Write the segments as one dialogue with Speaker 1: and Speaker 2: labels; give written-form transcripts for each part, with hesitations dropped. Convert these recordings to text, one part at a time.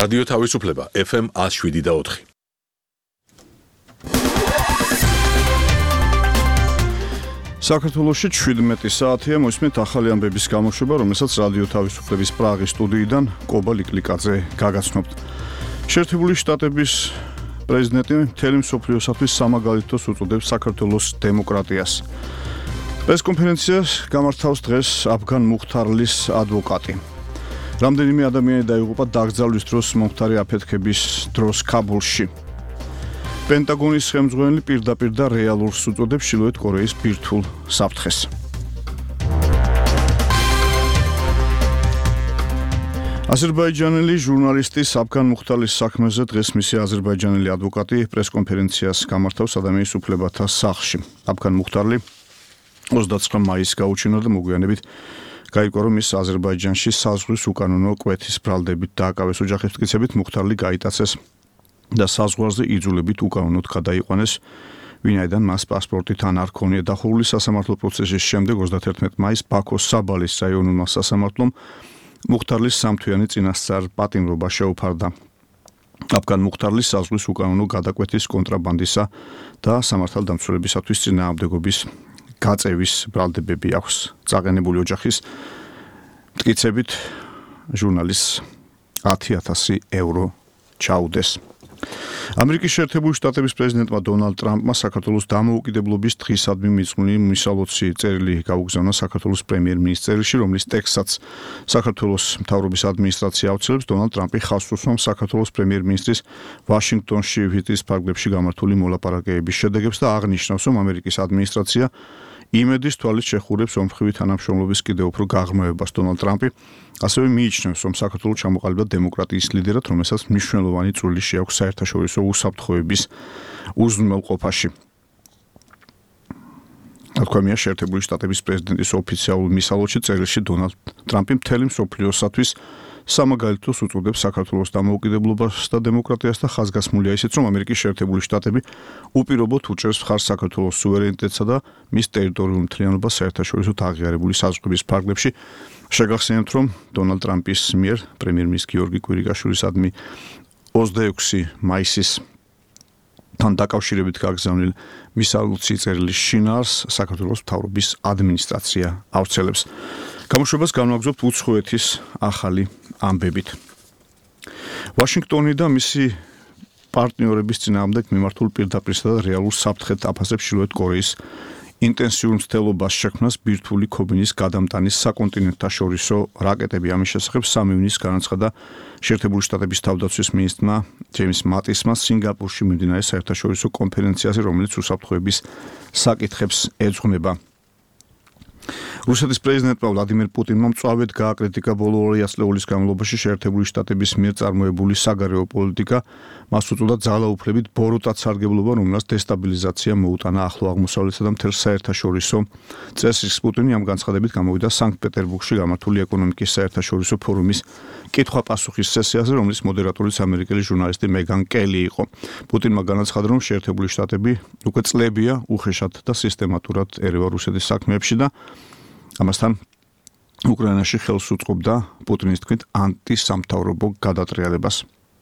Speaker 1: რადიო თავისუფლება FM 107.4.
Speaker 2: საქართველოში 17 საათია მოსმით ახალი ამბების გამოშვება, რომელსაც რადიო თავისუფლების პრაღის სტუდიიდან კობა ლიკლიკაძე გაგაცნობთ. შეერთებული შტატების პრეზიდენტი მთელი მსოფლიოსათვის სამაგალითოს უწოდებს საქართველოს დემოკრატიას. პრესკონფერენციას გამართავს დღეს აფგან მუხთარლის ადვოკატი. რამდენიმე ადამიანი დაიღუპა დაკრძალვის დროს მომხდარი აფეთქების დროს ქაბულში. პენტაგონის ხელმძღვანელი პირდაპირ და რეალურს უწოდებს ჩრდილოეთ კორეის ბირთვულ საფრთხეს. აზერბაიჯანელი ჟურნალისტის აფგან მუხთარლის საქმეზე დღეს მისი აზერბაიჯანელი ადვოკატი პრესკონფერენციას გამართავს ადამიანის უფლებათა სახლში. აფგან მუხთარლი 29 მაისს გაუჩინა და მოგვიანებით გაიგო, რომ ის აზერბაიჯანში საზღვრის უკანონო კვეთის ბრალდებით დააკავეს. ოჯახის მტკიცებით მუხთარლი გაიტაცეს და საზღვარზე იძულებით უკანონოდ გადაიყვანეს, ვინაიდან მას პასპორტი თან არ ჰქონია. დახურული სასამართლო პროცესის შემდეგ 31 მაისს ბაქოს საბალის რაიონულმა სასამართლომ მუხთარლის სამთვიანი წინასწარ პატიმრობა შეუფარდა. აფგან მუხთარლის საზღვრის უკანონო გადაკვეთის კონტრაბანდისა და სამართალდამცველებისათვის წინააღმდეგობის გაწევის ბრალდებები აქვს. წაყენებული ოჯახის მტკიცებით ჟურნალისტს 10,000 ევრო ჩაუდეს. ამერიკის შეერთებული შტატების პრეზიდენტმა დონალდ ტრამპმა საქართველოს დამოუკიდებლობის დღისადმი მიძღვნილი მისალოცი წერილი გაუგზავნა საქართველოს პრემიერ-მინისტრში, რომლის ტექსტსაც საქართველოს მთავრობის ადმინისტრაცია აუცილებს. დონალდ ტრამპი ხაზს უსვამს საქართველოს პრემიერ-მინისტრის ვაშინგტონში ვიზიტის ფარგლებში გამართული მოლაპარაკებების შედეგებს და აღნიშნავს, რომ ამერიკის ადმინისტრაცია იმედის თვალით შეხურებს ომხრივი თანამშრომლობის კიდევ უფრო გაღრმავებას. დონალდ ტრამპი ასევე მიიჩნევს, რომ საქართველოს ჩამოყალიბდა დემოკრატიის ლიდერად, რომელსაც მნიშვნელოვანი წვლილი შეაქვს საერთაშორისო უსაფრთხოების უზრუნველყოფაში. თქვენია შეერთებული შტატების პრეზიდენტის ოფიციალურ მისალოჩი წერილში დონალდ ტრამპი მთელი მსოფლიოსათვის სამაგალითოს უწოდებს საქართველოს დამოუკიდებლობას და დემოკრატიას და ხაზგასმულია ისიც, რომ ამერიკის შეერთებული შტატები უპირობოდ უჭერს მხარს საქართველოს სუვერენიტეტსა და მის ტერიტორიულ მთლიანობას საერთაშორისო აღიარებული საზღვრების ფარგლებში. შეგახსენებთ, რომ დონალდ ტრამპის მიერ პრემიერ-მინისტრის გიორგი კვირიკაშვილისადმი 26 მაისის თან დაკავშირებით გაგზავნილ მისალოცი წერილის შინაარს საქართველოს მთავრობის ადმინისტრაცია ავრცელებს. გამოშვებას განვაგრძობთ უცხოეთის ახალი ამბებით. ვაშინგტონი და მისი პარტნიორების წინააღმდეგ მიმართულ პირდაპირსა და რეალურ საფრთხეთ აფასებს ჩრდილოეთ კორეის ინტენსიურ მცდელობას შექმნას ბირთვული ქობინის გადამტანის საკონტინენტთაშორისო რაკეტები. ამის შესახებ 3 ივნისს განაცხადა შეერთებული შტატების თავდაცვის მინისტრმა ჯეიმს მატისმა სინგაპურში მიმდინარე საერთაშორისო კონფერენციაზე, რომელიც უსაფრთხოების საკითხებს ეძღვნება. რუსეთის პრეზიდენტმა ვლადიმერ პუტინმა მწვავედ გააკრიტიკა ბოლო 2 ათწლეულის განმავლობაში შეერთებული შტატების მიერ წარმოებული საგარეო პოლიტიკა. მას უწოდა ძალაუფლებით ბოროტად სარგებლობა, რომელსაც დესტაბილიზაცია მოუტანა ახლო აღმოსავლეთსა და მთელ საერთაშორისო წესრიგს. პუტინი ამ განცხადებით გამოვიდა სანქტ-პეტერბურგში გამართული ეკონომიკის საერთაშორისო ფორუმის კითხვა-პასუხის სესიაზე, რომლის მოდერატორიც ამერიკელი ჟურნალისტი მეგან კელი იყო. პუტინმა განაცხადა, რომ შეერთებული შტატები უკვე წლებია უხეშად და სისტემატურად ერევა რუსეთის საქმეებში და ამასთან უკრაინაში ხელს უწყობდა პუტინის თქმით ანტისამთავრობო გადატრიალებას.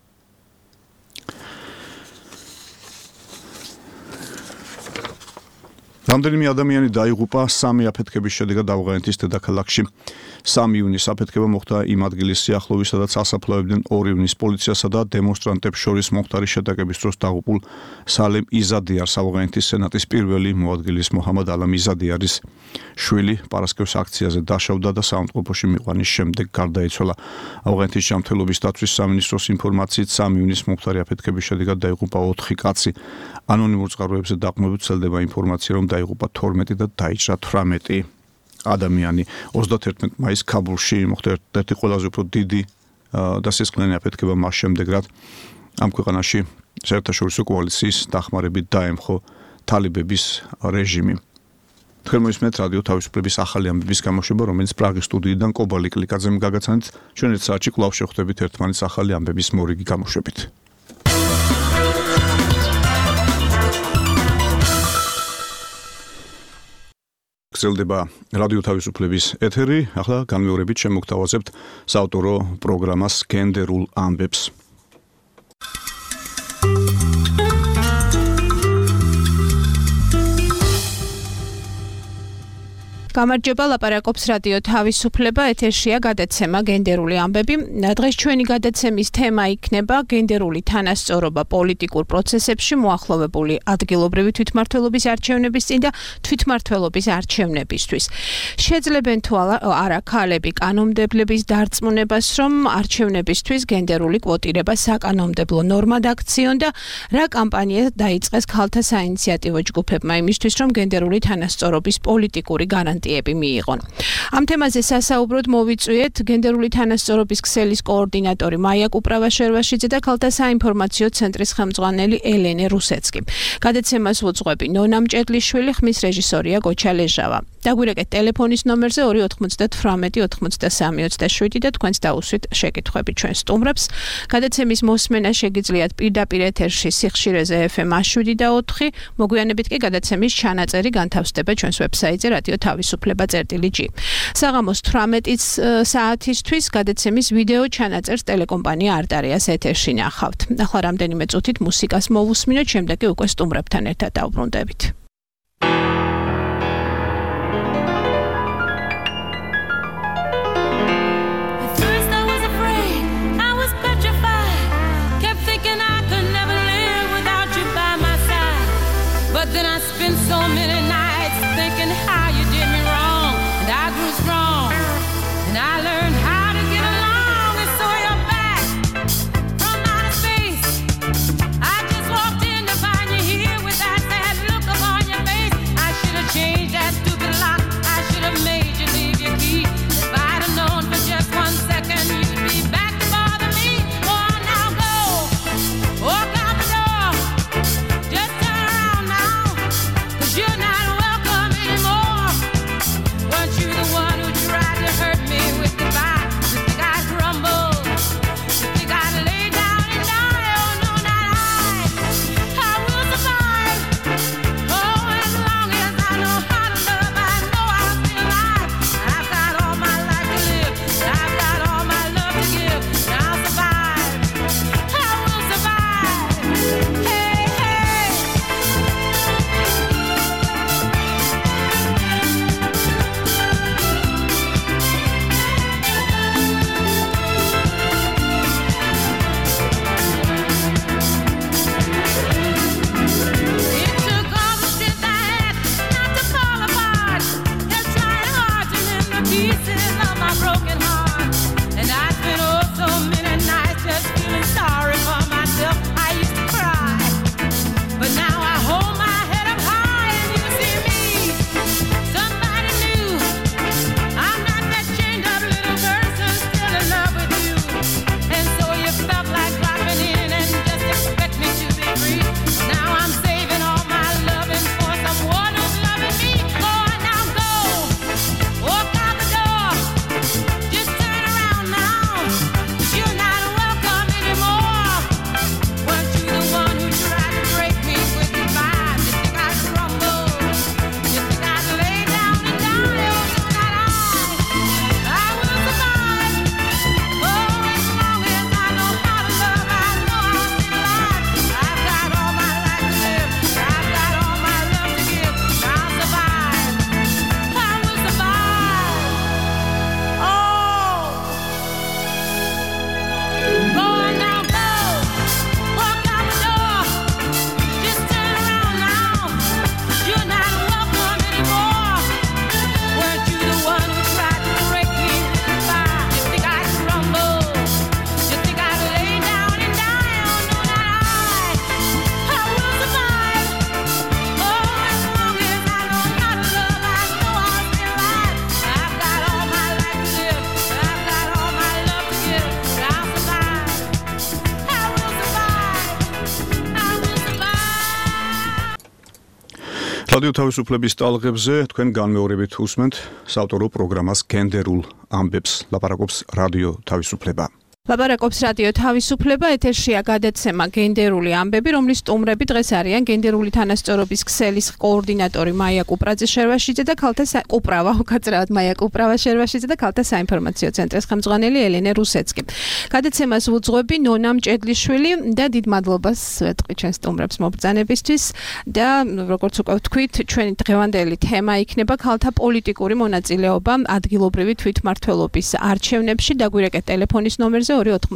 Speaker 2: რამდენიმე ადამიანი დაიღუპა 3 აფეთქების შედეგად ავღანეთის დედაქალაქში. 3 ივნისს აფეთქება მოხდა იმ ადგილის სიახლოვეს, სადაც ასაფლავებდნენ 2 ივნისს პოლიციასა და დემონსტრანტებს შორის მომხდარი შეტაკების დროს დაღუპულ სალემ იზადიარს. ავღანეთის სენატის პირველი მოადგილის მოჰამად ალამ იზადიარის შვილი პარასკევს აქციაზე დაშავდა და საავადმყოფოში მიყვანის შემდეგ გარდაიცვალა. ავღანეთის ჯანმრთელობის დაცვის სამინისტროს ინფორმაციით 3 ივნისს მომხდარი აფეთქების შედეგად დაიღუპა 4 კაცი. ანონიმურ წყაროებზე დაყრდნობით ვრცელდება ინფორმაცია, რომ დაიღუპა 12 და დაიჭრა 18 ადამიანი. 31 მაისს ქაბულში მოხდა ერთ-ერთი ყველაზე უფრო დიდი და სისხლიანი აფეთქება მას შემდეგ, რაც ამ ქვეყანაში საერთაშორისო კოალიციის დახმარებით დაემხო თალიბების რეჟიმი. თქვენ მოისმენთ რადიო თავისუფლების ახალი ამბების გამოშვება, რომელიც პრაღის სტუდიიდან კობა ლიკლიკაძემ გაგაცანეთ. ჩვენ ერთ საათში კვლავ შევხვდებით ერთმანეთს ახალი ამბების მორიგი გამოშვებით. გრძელდება რადიო თავისუფლების ეთერი. ახლა განმეორებით შემოგთავაზებთ საავტორო პროგრამას გენდერულ ამბებს.
Speaker 3: გამარჯობა, ლაპარაკობს რადიო თავისუფლება, ეთერშია გადაცემა გენდერული ამბები. დღეს ჩვენი გადაცემის თემა იქნება გენდერული თანასწორობა პოლიტიკურ პროცესებში მოახლოვებული ადგილობრივი თვითმმართველობის არჩევნების წინ და თვითმმართველობის არჩევნებისთვის. შეძლებენ თუ არა ქალები კანონმდებლების დარწმუნებას, რომ არჩევნებისთვის გენდერული კვოტირება საკანონმდებლო ნორმად აქციონ და რა კამპანია დაიწყეს ქალთა საინიციატივო ჯგუფებმა იმისთვის, რომ გენდერული თანასწორობის პოლიტიკური გარანტიები მიიღონ. Ამ თემაზე სასაუბროდ მოვიწვიეთ გენდერული თანასწორობის ქსელის კოორდინატორი მაია კუპრავაშერვაშიძე და ქალთა საინფორმაციო ცენტრის ხელმძღვანელი ელენე რუსეცკი. გადაცემას უძღვები ნონა მჭედლიშვილი, ხმის რეჟისორია გოჩა ლეჟავა. დაგვირეკეთ ტელეფონის ნომერზე 298-93-27 და თქვენს დაუსვით შეკითხვები ჩვენ სტუმრებს. გადაცემის მოსმენა შეგიძლიათ პირდაპირ ეთერში სიხშირეზე FM 7/4. მოგვიანებით კი გადაცემის ჩანაწერი განთავსდება ჩვენს ვებსაიტზე რადიო თავისუფლება.g. საღამოს 18 საათისთვის გადაცემის ვიდეო ჩანაწერს ტელეკომპანია არტარიას ეთერში ნახავთ. ახლა რამდენიმე წუთით მუსიკას მოვუსმინოთ, შემდეგ კი უკვე სტუმრებთან ერთად დავბრუნდებით.
Speaker 4: Then I spent so many nights thinking how you did me wrong, and I grew strong, and I learned how to get along, and so you're back from outer space. I just walked in to find you here with that sad look upon your face. I should have changed that stupid lock. I should have made you leave your key. If I'd have known for just 1 second you'd be back to bother me. Oh, now go, walk out the door, just turn around now. You're not welcome anymore. Weren't you the one who tried to hurt me with goodbye? You think I'd crumble? You think I'd lay down and die? Oh no, not I will survive. Oh, as long as I know how to love, I know I'll be alive. I've got all my life to live, I've got all my love to give, and I'll survive. I will survive. Hey, hey. It took all the strength I had not to fall apart. Just trying hard to mend the pieces of my broken heart. And I spent so many nights just feeling sorry for myself. I used to cry, but now I hold my head up high and you see me. Somebody new. I'm not that chained up little person still in love with you. And so you felt like dropping in and just expect me to be free. Now I'm saving all my loving for someone who's loving me. Oh, now go, walk out the door, just turn around now. You're not welcome anymore. Weren't you the one who tried to break me with goodbye? You think I'd crumble? You think I'd lay down and die? Oh, no, not I will survive. Oh, as long as I know how to love, I know I'll be alive. I've got all my life to live, I've got all my love to give, and I'll survive. I will survive. Oh, go on now, go, walk out the door, just turn around now. You're not welcome anymore. Weren't you the one who tried to break me with goodbye? You think I'd crumble? You think I'd lay down and die? Oh no, not I will survive. Oh, as long as I know how to love, I know I'll be alive. I've got all my life to live, I've got all my love to give, and I'll survive. I will survive. I will survive.
Speaker 2: რადიო თავისუფლების ტალღებზე თქვენ განმეორებით უსმენთ საავტორო პროგრამას გენდერულ ამბებს. ლაპარაკობს რადიო თავისუფლება.
Speaker 3: ლაპარაკობს რადიო თავისუფლება, ეთერშია გადაცემა გენდერული ამბები, რომლის სტუმრები დღეს არიან გენდერული თანასწორობის ქსელის კოორდინატორი მაია კუპრაძე-შერვაშიძე და ქალთა მაია შერვაშიძე და ქალთა საინფორმაციო ცენტრის ხელმძღვანელი ელენე რუსეცკი. გადაცემას უძღვები ნონა მჭედლიშვილი და დიდ მადლობას ვეთყვი ჩვენს სტუმრებს მობრძანებისთვის და როგორც უკვე ვთქვით, ჩვენი დღევანდელი თემა იქნება ქალთა პოლიტიკური მონაწილეობა ადგილობრივი თვითმმართველობის არჩევნებში. დაგვირეკეთ ტელეფონის ნომერზე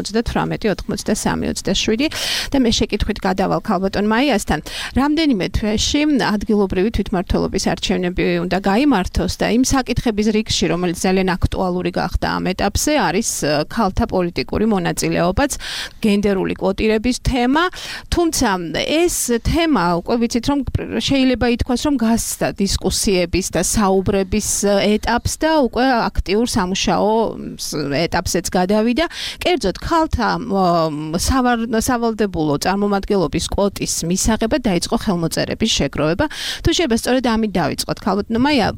Speaker 3: 298-93-27 და მე შეკითხვით გადავალ ქალბატონ მაიასთან. რამდენიმე თვეში ადგილობრივი თვითმმართველობის არჩევნები უნდა გაიმართოს და იმ საკითხების რიგში, რომელიც ძალიან აქტუალური გახდა ამ ეტაპზე, არის ქალთა პოლიტიკური მონაწილეობაც, გენდერული კვოტირების თემა. თუმცა ეს თემა უკვე ვიცით, რომ შეიძლება ითქვას, რომ გასცდა დისკუსიების და საუბრების ეტაპს და უკვე აქტიურ სამუშაო ეტაპზეც გადავიდა. კერძოდ ქალთა სავალდებულო წარმომადგენლობის კვოტის მისაღებად დაიწყო ხელმოწერების შეგროვება. თუ შეიძლება სწორედ ამით დავიწყოთ, ქალბატონო მაია,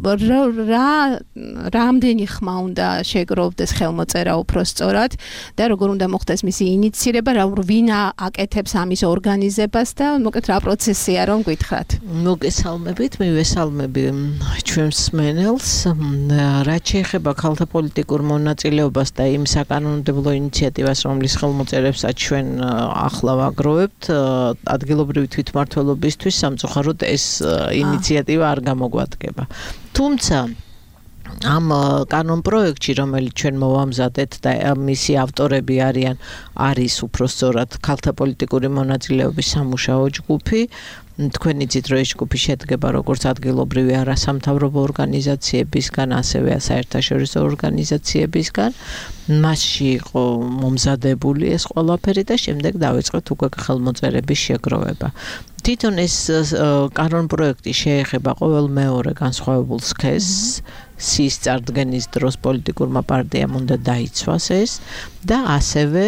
Speaker 3: რამდენი ხმა უნდა შეგროვდეს ხელმოწერა უფრო სწორად და როგორ უნდა მოხდეს მისი ინიციირება, ვინ აკეთებს ამის ორგანიზებას და მოკლედ რა პროცესია რომ გითხრათ.
Speaker 5: მოგესალმებით, მივესალმები ჩვენს მსმენელს. რაც შეეხება ქალთა პოლიტიკურ მონაწილეობას და იმ საკანონმდებლო ინიციატივას, რომლის ხელმოწერებსაც ჩვენ ახლა ვაგროვებთ, ადგილობრივი თვითმმართველობისთვის სამწუხაროდ ეს ინიციატივა არ გამოგვადგება. თუმცა ამ კანონპროექტში, რომელიც ჩვენ მოვამზადეთ და მისი ავტორები არის უფრო სწორად ქალთა პოლიტიკური მონაწილეობის სამუშაო ჯგუფი. თქვენი იცით, რომ ეს ჯგუფი შედგება როგორც ადგილობრივი არასამთავრობო ორგანიზაციებისგან, ასევე საერთაშორისო ორგანიზაციებისგან. მასში იყო მომზადებული ეს ყველაფერი და შემდეგ დავიწყეთ უკვე ხელმოწერების შეგროვება. თვითონ ეს კანონპროექტი შეეხება ყოველ მეორე განსხვავებულ სქესს. სის წარდგენის დროს პოლიტიკურმა პარტიამ უნდა დაიცვას ეს და ასევე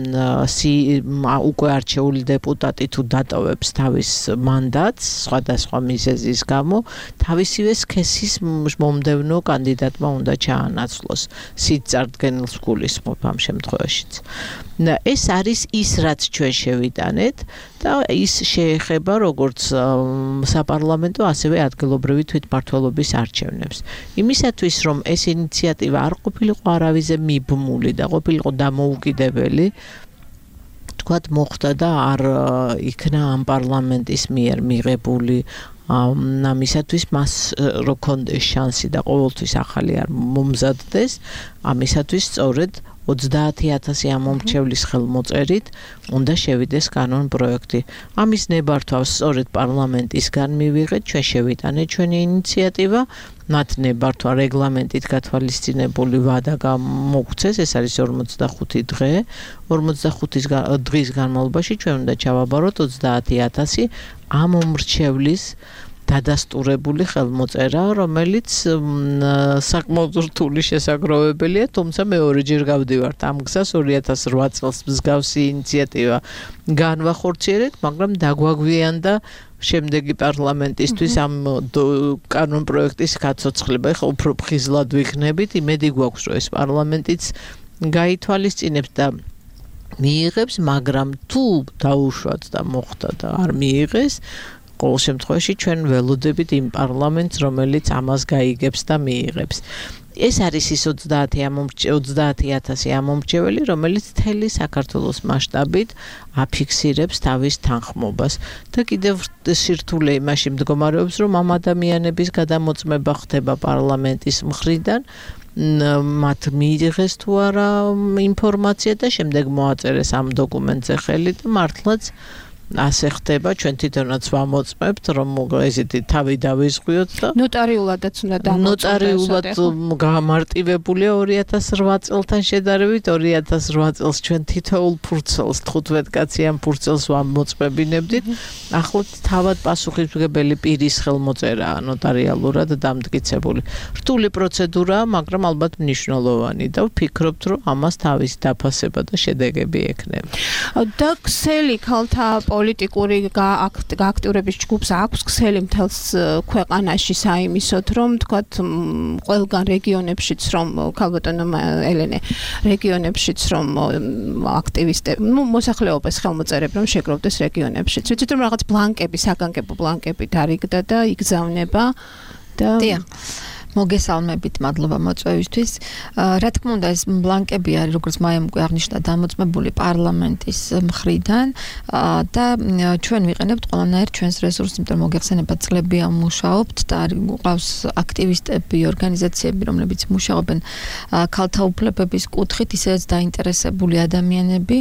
Speaker 5: უკვე არჩეული დეპუტატი თუ დატოვებს თავის მანდატს სხვადასხვა მიზეზის გამო, თავისივე სქესის მომდევნო კანდიდატმა უნდა ჩაანაცვლოს. სის წარდგენილს გულისხმობ ამ შემთხვევაშიც. ეს არის ის, რაც ჩვენ შევიტანეთ და ის შეეხება როგორც საპარლამენტო, ასევე ადგილობრივი თვითმმართველობის არჩევნებს. იმისათვის, რომ ეს ინიციატივა არ ყოფილიყო არავიზე მიბმული და ყოფილიყო დამოუკიდებელი, თქვათ მოხდა და არ იქნა ამ პარლამენტის მიერ მიღებული ამისათვის მას რო კონდეს შანსი და ყოველთვის ახალი არ მომზადდეს, ამისათვის სწორედ 30,000 ამომრჩევლის ხელმოწერით უნდა შევიდეს კანონპროექტი. ამის ნებართვას სწორედ პარლამენტისგან მივიღეთ, ჩვენ შევიტანეთ ჩვენი ინიციატივა, მათ ნებართვა რეგლამენტით გათვალისწინებული ვადა მოგვცეს, ეს არის 45 დღე. 45 დღის განმავლობაში ჩვენ უნდა ჩავაბაროთ 30,000 ამომრჩევლის დადასტურებული ხელმოწერა, რომელიც საკმაოდ რთული შესაგროვებელია, თუმცა მე ორჯერ გავდივართ ამ გზას. 2008 წელს მსგავსი ინიციატივა განვახორციელეთ, მაგრამ დაგვაგვიანდა შემდეგი პარლამენტისთვის ამ კანონპროექტის გაცოცხლება. ეხლა უფრო ფხიზლად ვიქნებით, იმედი გვაქვს, რომ ეს პარლამენტიც გაითვალისწინებს და მიიღებს, მაგრამ თუ დაუშვათ და მოხდა და არ მიიღეს, ყოველ შემთხვევაში ჩვენ ველოდებით იმ პარლამენტს, რომელიც ამას გაიგებს და მიიღებს. ეს არის ის 30,000 ამომრჩეველი, რომელიც მთელი საქართველოს მასშტაბით აფიქსირებს თავის თანხმობას. და კიდევ სირთულე იმაში მდგომარეობს, რომ ამ ადამიანების გადამოწმება ხდება პარლამენტის მხრიდან, მათ მიიღეს თუ არა ინფორმაცია და შემდეგ მოაწერეს ამ დოკუმენტზე ხელი და მართლაც ასე ხდება, ჩვენ თვითონაც ვამოწმებთ, რომ ესეთი თავი დავიზღვიოთ და
Speaker 3: ნოტარიულადაც უნდა დამოწმდეს.
Speaker 5: ნოტარიულად გამარტივებულია 2008 წელთან შედარებით. 2008 წელს ჩვენ თითოეულ ფურცელს 15 კაციან ფურცელს ვამოწმებინებდით. ახლა თავად პასუხისმგებელი პირის ხელმოწერაა ნოტარიალურად დამტკიცებული. რთული პროცედურაა, მაგრამ ალბათ მნიშვნელოვანი და ვფიქრობთ, რომ ამას თავის დაფასება და შედეგები ექნება.
Speaker 3: და ქსელი ქალთა პოლიტიკური გააქტიურების ჯგუფს აქვს ქსელი მთელს ქვეყანაში საიმისოდ, რომ თქვათ ყველგან რეგიონებშიც რომ ქალბატონო ელენე რეგიონებშიც რომ აქტივისტები, მოსახლეობას ხელმოწერებ რომ შეგროვდეს რეგიონებშიც. ვიცით რომ რაღაც ბლანკები, საგანგებო ბლანკები დარიგდა და იგზავნება და
Speaker 6: მოგესალმებით, მადლობა მოწვევისთვის. Რა თქმა უნდა, ეს ბლანკები არის, როგორც მაიამ უკვე აღნიშნა, დამოწმებული პარლამენტის მხრიდან და ჩვენ ვიყენებთ ყველანაირ ჩვენს რესურსს, იმიტომ რომ მოგეხსენებათ წლები ამუშაობთ და ყავს აქტივისტები, ორგანიზაციები, რომლებიც მუშაობენ ქალთა უფლებების კუთხით, ისედაც დაინტერესებული ადამიანები.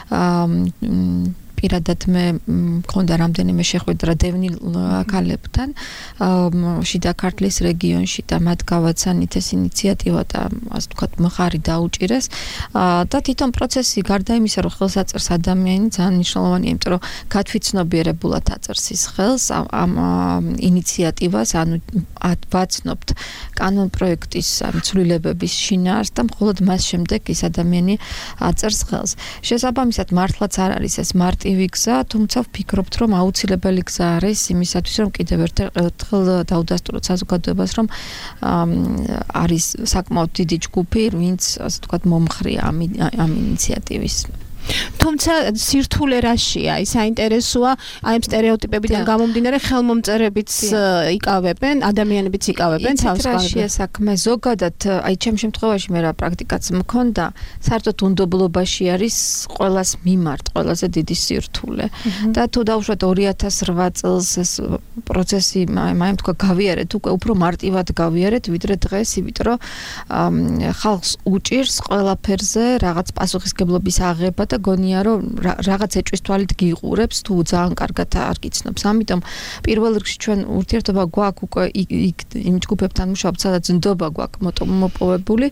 Speaker 6: პირადად მე მქონდა რამდენიმე შეხვედრა დევნილ ქალებთან შიდა ქართლის რეგიონში და მათ გავაცანით ეს ინიციატივა და ასე ვთქვათ მხარი დაუჭირეს და თვითონ პროცესი გარდა იმისა რომ ხელს აწერს ადამიანი ძალიან მნიშვნელოვანია იმიტომ რომ გათვითცნობიერებულად აწერს ის ხელს ამ ინიციატივას ანუ ვაცნობთ კანონპროექტის ცვლილებების შინაარსს და მხოლოდ მას შემდეგ ის ადამიანი აწერს ხელს შესაბამისად მართლაც არ არის ეს მარტივი გზა, თუმცა ვფიქრობთ, რომ აუცილებელი გზა არის იმისათვის, რომ კიდევ ერთხელ დაუდასტუროთ საზოგადოებას, რომ არის საკმაოდ დიდი ჯგუფი, ვინც ასე ვთქვათ მომხრია ამ ინიციატივის.
Speaker 3: თუმცა სირთულე რაშია? ის საინტერესოა, აი ამ სტერეოტიპებიდან გამომდინარე ხელმომწერებიც იკავებენ, ადამიანებიც იკავებენ თავს
Speaker 6: რაშია საქმე ზოგადად, აი ჩემ შემთხვევაში მე რა პრაქტიკაც მქონდა, საერთოდ უნდობლობაში არის ყოველას მიმართ, ყველაზე დიდი სირთულე. და თუ დავუშვათ 2008 წელს ეს პროცესი მაიმ თქვა გავიარეთ, უკვე უფრო მარტივად გავიარეთ, ვიდრე დღეს, იმიტომ რომ ხალხს უჭირს ყველაფერზე რაღაც პასუხისგებლობის აღება და გონია რომ რაღაც ეჭვის თვალით გიყურებს თუ ძალიან კარგად არ გიცნობს. ამიტომ პირველ რიგში ჩვენ ურთიერთობა გვაქვს უკვე იმ ჯგუფებთან მუშაობთ, სადაც ნდობა გვაქვს მოპოვებული.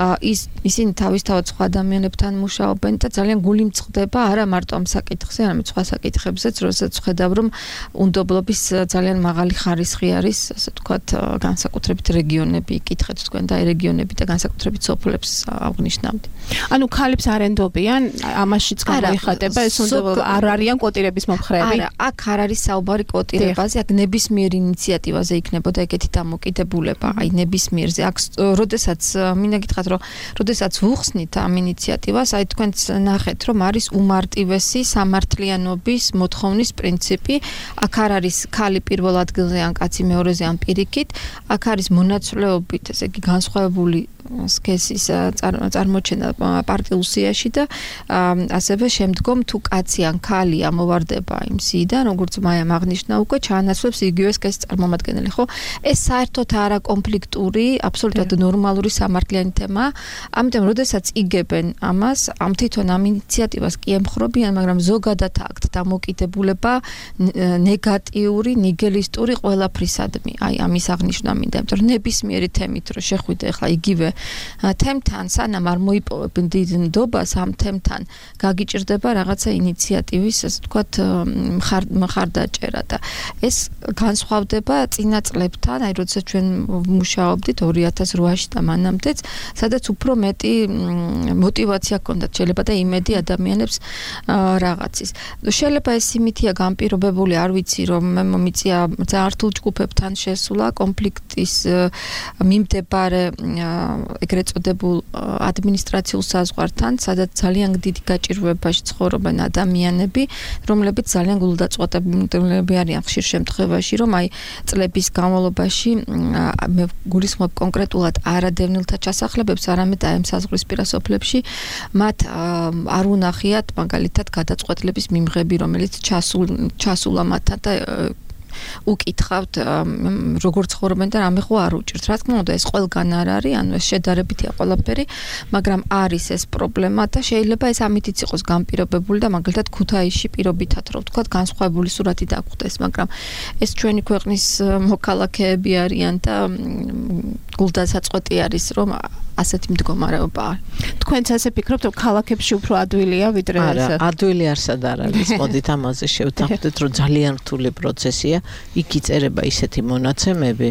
Speaker 6: ისინი თავისთავად სხვა ადამიანებთან მუშაობენ და ძალიან გული მწყდება არა მარტო ამ საკითხზე, არამედ სხვა საკითხებზეც, როდესაც ვხედავ რომ უნდობლობის ძალიან მაღალი ხარისხი არის, ასე ვთქვათ, განსაკუთრებით რეგიონები იკითხეთ თქვენ და რეგიონები და განსაკუთრებით სოფლებს აღნიშნავთ.
Speaker 3: ანუ ქალებს არ ენდობიან ამაშიც გამოიხატება ეს უნდა არ არიან კვოტირების მომხრეები?
Speaker 6: არა, აქ არ არის საუბარი კვოტირებაზე, აქ ნებისმიერ ინიციატივაზე იქნებოდა ეგეთი დამოკიდებულება, აი ნებისმიერზე. აქ როდესაც მინდა გითხრათ, რომ როდესაც ვუხსნით ამ ინიციატივას, აი თქვენც ნახეთ, რომ არის უმარტივესი სამართლიანობის მოთხოვნის პრინციპი. აქ არ არის ქალი პირველ ადგილზე ან კაცი მეორეზე ან პირიქით, აქ არის მონაცვლეობით, ესე იგი განსხვავებული სქესის წარმოჩენა პარტიულ სიაში და ასევე შემდგომ თუ კაცი ან ქალი ამოვარდება იმ სიიდან, როგორც მაიამ აღნიშნა უკვე ჩაანაცვლებს იგივე სქესის წარმომადგენელი, ხო? ეს საერთოდ არა კონფლიქტური, აბსოლუტურად ნორმალური სამართლიანი თემაა. ამიტომ როდესაც იგებენ ამას, ამ თვითონ ამ ინიციატივას კი ემხრობიან, მაგრამ ზოგადად აქვთ დამოკიდებულება ნეგატიური, ნიგილისტური ყველაფრისადმი. აი ამის აღნიშვნა მინდა, იმიტომ რომ ნებისმიერი თემით რო შეხვიდე ახლა იგივე თემთან, სანამ არ მოიპოვებენ დიდ ნდობას ამ თემთან გაგიჭირდება რაღაცა ინიციატივის, ასე ვთქვათ, მხარდაჭერა და ეს განსხვავდება წინა წლებთან, აი როდესაც ჩვენ მუშაობდით 2008-ში და მანამდეც, სადაც უფრო მეტი мотиваცია ჰქონდათ შეიძლება და იმედი ადამიანებს რაღაცის. შეიძლება ეს იმითია განპირობებული, არ ვიცი, რომ მე მომიწია ძალიან რთულ ჯგუფებთან შესულა კონფლიქტის მიმდებარე ეგრეთ წოდებულ ადმინისტრაციულ საზღვართან, სადაც ძალიან დიდი გაჭირვებაში ცხოვრობენ ადამიანები, რომლებიც ძალიან გულდაწყვეტილები არიან ხშირ შემთხვევაში, რომ აი წლების განმავლობაში მე გულისხმობ კონკრეტულად არადევნილთა ჩასახლებებს, არამედ აი ამ საზღვრისპირა სოფლებში მათ არ უნახიათ მაგალითად გადაწყვეტილების მიმღები, რომელიც ჩასულა მათთან და უკითხავთ როგორ ცხოვრობენ და რამე ხო არ უჭირთ. რა თქმა უნდა ეს ყველგან არ არის, ანუ ეს შედარებითია ყველაფერი, მაგრამ არის ეს პრობლემა და შეიძლება ეს ამითიც იყოს განპირობებული და მაგალითად ქუთაისში პირობითად რომ ვთქვათ განსხვავებული სურათი დაგვხდეს, მაგრამ ეს ჩვენი ქვეყნის მოქალაქეები არიან და გულდასაწყვეტი არის რომ ასეთი მდგომარეობა არის.
Speaker 3: თქვენც ასე ფიქრობთ, რომ ქალაქებში უფრო ადვილია ვიდრე ეს?
Speaker 5: არა, ადვილი არსად არ არის. მოდით ამაზე შევთანხმდეთ, რომ ძალიან რთული პროცესია. იქ იწერება ისეთი მონაცემები,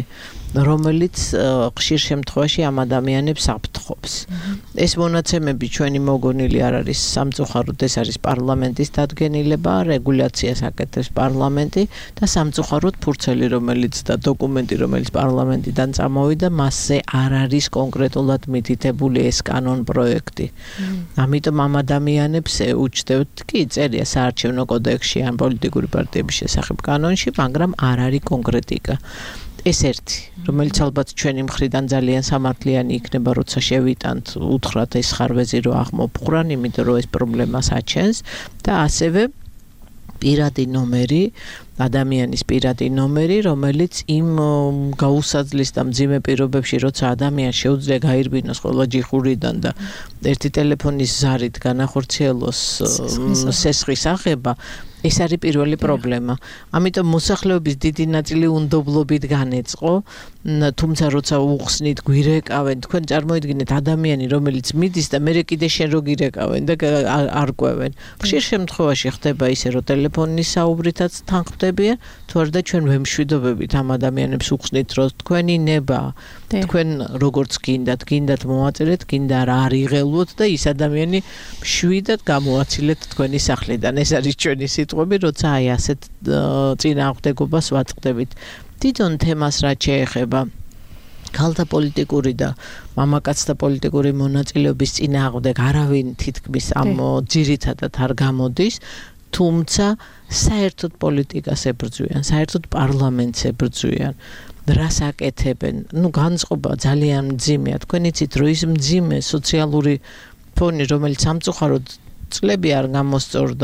Speaker 5: რომელიც ხშირ შემთხვევაში ამ ადამიანებს აფრთხობს. ეს მონაცემები ჩვენი მოგონილი არ არის სამწუხაროდ, ეს არის პარლამენტის დადგენილება, რეგულაციას აკეთებს პარლამენტი და სამწუხაროდ ფურცელი რომელიც და დოკუმენტი რომელიც პარლამენტიდან წამოვიდა, მასზე არ არის კონკრეტულად მითითებული ეს კანონ პროექტი. ამიტომ ამ ადამიანებს უჩნდებთ კი წერია საარჩევნო კოდექსში ან პოლიტიკური პარტიების შესახებ კანონში, მაგრამ არ არის კონკრეტიკა. ეს ერთი, რომელიც ალბათ ჩვენი მხრიდან ძალიან სამართლიანი იქნება, როცა შევიტანთ უთხრათ ეს ხარვეზი რო აღმოფხვრან, იმიტომ რომ ეს პრობლემას აჩენს და ასევე პირადი ნომერი, ადამიანის პირადი ნომერი, რომელიც იმ გაუსაძლის და მძიმე პირობებში, როცა ადამიანს შეუძლია გაირბინოს ყველა ჯიხურიდან და ერთი ტელეფონის ზარით განახორციელოს სესხის აღება, ეს არის პირველი პრობლემა. ამიტომ მოსახლეობის დიდი ნაწილი უნდობლობით განეწყო, თუმცა როცა უხსნით გვირეკავენ, თქვენ წარმოიდგინეთ ადამიანი, რომელიც მიდის და მერე კიდე შენ რო გირეკავენ და არ ყვევენ. ხშირ შემთხვევაში ხდება ისე, რომ ტელეფონის საუბრითაც თანხმდებიან, თუ არა და ჩვენ ვემშვიდობებით ამ ადამიანებს უხსნით, რომ თქვენი ნება, თქვენ როგორც გინდათ მოვაწერეთ, გინდა რა არიღელოთ და ის ადამიანი შვიდად გამოაცილეთ თქვენი სახლიდან. ეს არის ჩვენი სიტყვები, როცა აი ასეთ წინააღმდეგობას ვაწყდებით. თვითონ თემას რაც შეეხება ქალთა პოლიტიკური და მამაკაცთა პოლიტიკური მონაწილეობის წინააღმდეგ არავინ თითქმის ამ ძირითადად არ გამოდის, თუმცა საერთოდ პოლიტიკას ებრძვიან, საერთოდ პარლამენტს ებრძვიან. რას აკეთებენ? განწყობა ძალიან მძიმეა. თქვენ იცით, რომ ის მძიმე სოციალური ფონი, რომელიც სამწუხაროდ წლები არ გამოსწორდა,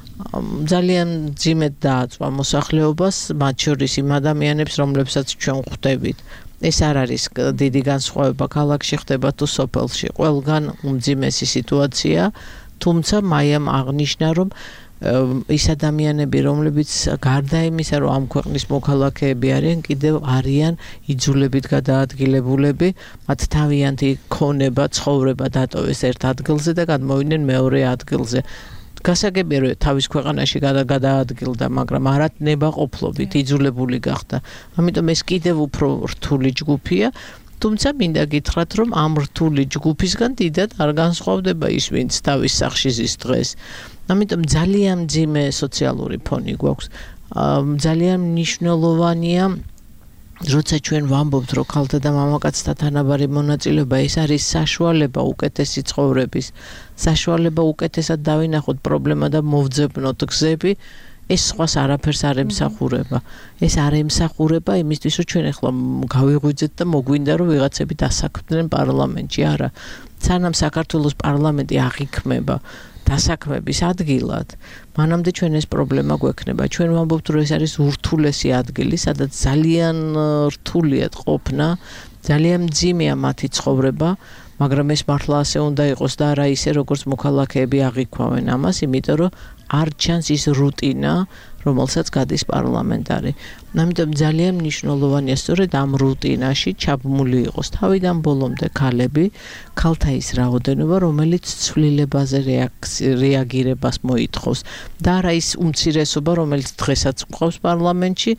Speaker 5: ძალიან ძიმედ დააწვა მოსახლეობას, მათ შორის იმ ადამიანებს, რომლებსაც ჩვენ ხვდებით. ეს არ არის დიდი განსხვავება ქალაქში ხდება თუ სოფელში. ყველგან უმძიმესი სიტუაცია, თუმცა მაიამ აღნიშნა, რომ ის ადამიანები, რომლებიც გარდა იმისა, რომ ამ ქვეყნის მოქალაქეები არიან, კიდევ არიან იძულებით გადაადგილებულები, მათ თავიანთი ქონება, ცხოვრება დატოვეს ერთ ადგილზე და გადმოვიდნენ მეორე ადგილზე. გასაგებია, რომ თავის ქვეყანაში გადაადგილდა, მაგრამ არათ ნებაყოფლობით იძულებული გახდა. ამიტომ ეს კიდევ უფრო რთული ჯგუფია, თუმცა მინდა გითხრათ, რომ ამ რთული ჯგუფისგან დიდად არ განსხვავდება ის, ვინც თავის სახლში ზის დღეს. ამიტომ ძალიან მძიმე სოციალური ფონი გვაქვს. ძალიან მნიშვნელოვანია, როცა ჩვენ ვამბობთ, რომ ქალთა და მამაკაცთა თანაბარი მონაწილეობა ეს არის საშუალება უკეთესი ცხოვრების, საშუალება უკეთესად დავინახოთ პრობლემა და მოვძებნოთ გზები, ეს სხვას არაფერს არ ემსახურება. ეს არ ემსახურება იმისთვის, რომ ჩვენ ახლა გავიღვიძეთ და მოგვინდა, რომ ვიღაცები დასაქმდნენ პარლამენტში. არა, სანამ საქართველოს პარლამენტი აღიქმება დასაქმების ადგილად, მანამდე ჩვენ ეს პრობლემა გვექნება. ჩვენ ვამბობთ, რომ ეს არის ურთულესი ადგილი, სადაც ძალიან რთულია ყოფნა, ძალიან მძიმეა მათი ცხოვრება, მაგრამ ეს მართლა ასე უნდა იყოს და არა ისე, როგორც მოქალაქეები აღიქვავენ ამას, იმიტომ რომ არ ჩანს ის რუტინა, რომელსაც გადის პარლამენტარი. ამიტომ ძალიან მნიშვნელოვანია სწორედ ამ რუტინაში ჩაბმული იყოს თავიდან ბოლომდე ქალები, ქალთა ის რაოდენობა, რომელიც ცვლილებაზე რეაგირებას მოითხოვს და არა ის უმცირესობა, რომელიც დღესაც გვყავს პარლამენტში,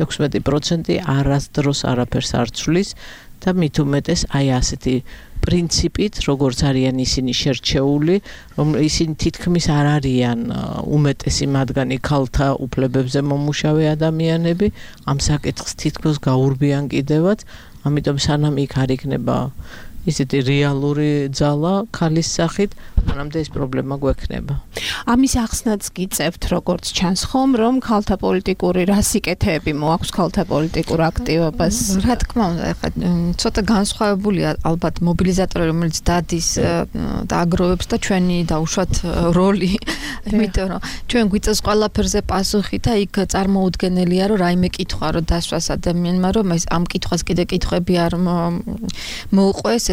Speaker 5: 16% არასდროს არაფერს არ ცვლის და მით უმეტეს აი ასეთი პრინციპით, როგორც არიან ისინი შერჩეული, რომ ისინი თითქმის არ არიან უმეტესი მათგანი ქალთა უფლებებზე მომუშავე ადამიანები, ამ საკითხს თითქოს გაურბიან კიდევაც, ამიტომ სანამ იქ არ იქნება ისეთი რეალური ძალა ქალის სახით, მანამდე ეს პრობლემა გვექნება.
Speaker 3: ამის ახსნაც გიწევთ, როგორც ჩანს ხომ, რომ ქალთა პოლიტიკური რასიკეთეები მოაქვს ქალთა პოლიტიკურ აქტივობას.
Speaker 6: რა თქმა უნდა, ეხლა ცოტა განსხვავებულია ალბათ მობილიზატორი, რომელიც დადის და აგროვებს და ჩვენი დაუშვათ როლი, იმიტომ რომ ჩვენ გვიწევს ყველაფერზე პასუხი და იქ წარმოუდგენელია, რომ რაიმე კითხვა რომ დასვას ადამიანმა, რომ ამ კითხვას კიდე კითხვები არ მოუყვეს,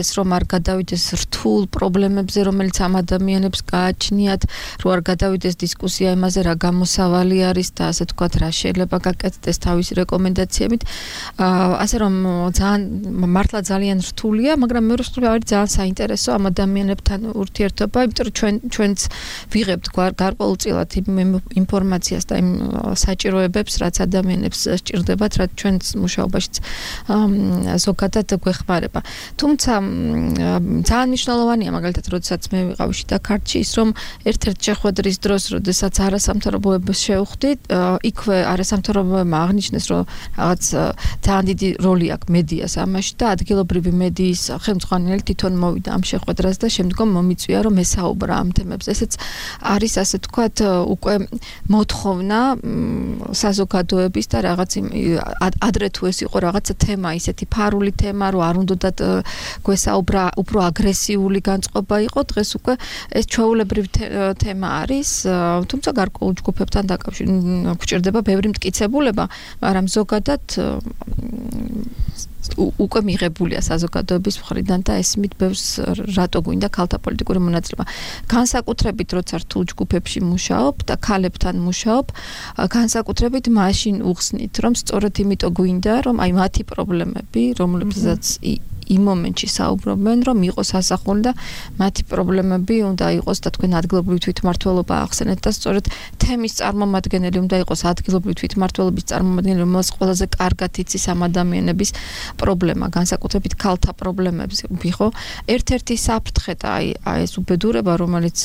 Speaker 6: გადაიდეს, რომ არ გადავიდეს რთულ პრობლემებზე, რომელიც ამ ადამიანებს გააჩნიათ, რომ არ გადავიდეს დისკუსია იმაზე, რა გამოსავალი არის და ასე თქვათ, რა შეიძლება გაკეთდეს თავისი რეკომენდაციებით. ასე რომ მართლა ძალიან რთულია, მაგრამ მეორე მხრივ არის ძალიან საინტერესო ამ ადამიანებთან ურთიერთობა, იმიტომ რომ ჩვენც ვიღებთ გარკვეულწილად ინფორმაციას და იმ საჭიროებებს, რაც ადამიანებს სჭირდებათ, რაც ჩვენც მუშაობაშიც ზოგადად გვეხმარება. თუმცა ძალიან მნიშვნელოვანია, მაგალითად, როდესაც მე ვიყავი შიდაქართში, ის რომ ერთ-ერთ შეხვედრის დროს, როდესაც არასამთავრობოებს შევხვდით, იქვე არასამთავრობოებმა აღნიშნეს, რომ რაღაც ძალიან დიდი როლი აქვს მედიას ამაში და ადგილობრივი მედიის ხელმძღვანელი თვითონ მოვიდა ამ შეხვედრას და შემდგომ მომიწვია, რომ ესაუბრა ამ თემებზე. ესეც არის, ასე თქვათ, უკვე მოთხოვნა საზოგადოების და რაღაც ადრე თუ ეს იყო რაღაცა თემა, ისეთი ფარული თემა, რომ არ უნდათ გვესაუბრა, უფრო აგრესიული განწყობა იყო, დღეს უკვე ეს ჩვეულებრივი თემა არის, თუმცა გარკვეულ ჯგუფებთან დაკავშირებით გვჭირდება ბევრი მტკიცებულება, მაგრამ ზოგადად უკვე მიღებულია საზოგადოების მხრიდან და ესმით ბევრს რატო გვინდა ქალთა პოლიტიკური მონაწილეობა. განსაკუთრებით როცა რთულ ჯგუფებში მუშაობ და ქალებთან მუშაობ, განსაკუთრებით მაშინ უხსნით, რომ სწორედ იმიტომ გვინდა, რომ აი მათი პრობლემები, რომლებსაც იმ მომენტში საუბრობენ, რომ იყოს ასახული და მათი პრობლემები უნდა იყოს და თქვენ ადგილობრივი თვითმმართველობა ახსენეთ და სწორედ თემის წარმომადგენელი უნდა იყოს ადგილობრივი თვითმმართველობის წარმომადგენელი, რომელსაც ყველაზე კარგად იცის ამ ადამიანების პრობლემა, განსაკუთრებით ქალთა პრობლემებს ვიღო. ერთ-ერთი საფრთხე და აი ეს უბედურება, რომელიც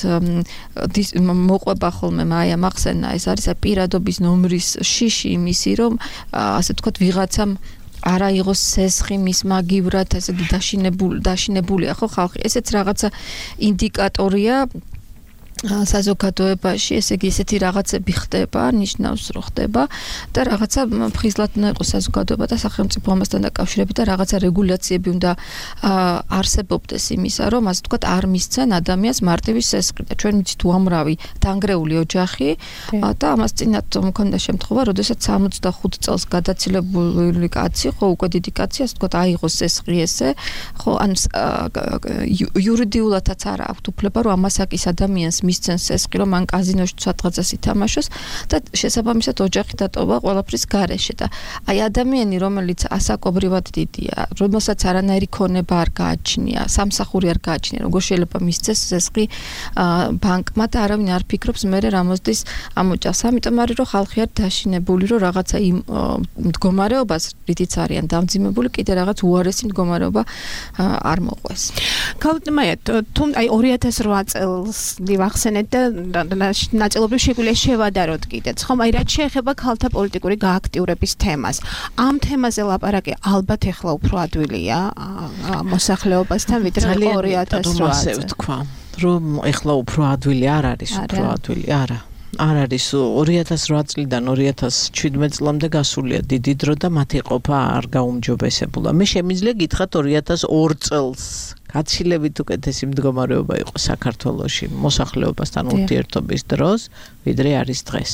Speaker 6: მოყვება ხოლმე მაიამ ახსენა, ეს არის პირადობის ნომრის შიში იმისი, რომ ასე თქვათ ვიღაცამ არა იყოს სესხი მის მაგივრად, ასე დაშინებულია ხო ხალხი. ესეც რაღაცა ინდიკატორია საზოგადოებაში, ესე იგი ესეთი რაღაცები ხდება, ნიშნავს რომ ხდება და რაღაცა ფხიზლად უნდა იყოს საზოგადოება და სახელმწიფო ამასთან დაკავშირებით და რაღაცა რეგულაციები უნდა არსებობდეს იმისა, რომ ასე ვთქვათ, არ მისცენ ადამიანს მარტივი სესხი და ჩვენ ვიცით უამრავი დანგრეული ოჯახი და ამას წინათ მქონდა შემთხვევა, როდესაც 65 წელს გადაცილებული კაცი, ხო უკვე დიდი კაცი, ასე ვთქვათ, აიღოს სესხი ესე, ხო ან იურიდიულადაც არ აქვს უფლება, რომ ამასაკის ადამიანს მისცენ სესხი, რომ მან კაზინოში სადღაცას ითამაშოს და შესაბამისად ოჯახი დატოვა ყველაფრის გარეშე და აი ადამიანი, რომელიც ასაკობრივად დიდია, რომელსაც არანაირი ქონება არ გააჩნია, სამსახური არ გააჩნია, როგორ შეიძლება მისცეს სესხი ბანკმა და არავინ არ ფიქრობს მერე რა მოსდის ამ ოჯახს. ამიტომ არის რომ ხალხი არ დაშინებული, რომ რაღაცა იმ მდგომარეობას, რითიც არიან დამძიმებული, კიდე რაღაც უარესი მდგომარეობა არ მოყვეს.
Speaker 3: ქალთმაია, თუ აი 2008 წელს ახსენეთ და ნაწილობრივ შეგვიძლია შევადაროთ კიდეც, ხომ? აი რაც შეეხება ქალთა პოლიტიკური გააქტიურების თემას. ამ თემაზე ლაპარაკი ალბათ ეხლა უფრო ადვილია მოსახლეობასთან, ვიდრე 2008
Speaker 5: ასე ვთქვა, რომ ეხლა უფრო ადვილი არ არის, უფრო ადვილი არა. არ არის 2008 წლიდან 2017 წლამდე გასულია დიდი დრო და მათი ყოფა არ გაუმჯობესებულა. მე შემიძლია გითხრათ 2002 წელს გაცილებით უკეთესი მდგომარეობა იყო საქართველოში მოსახლეობასთან ურთიერთობის დროს, ვიდრე არის დღეს.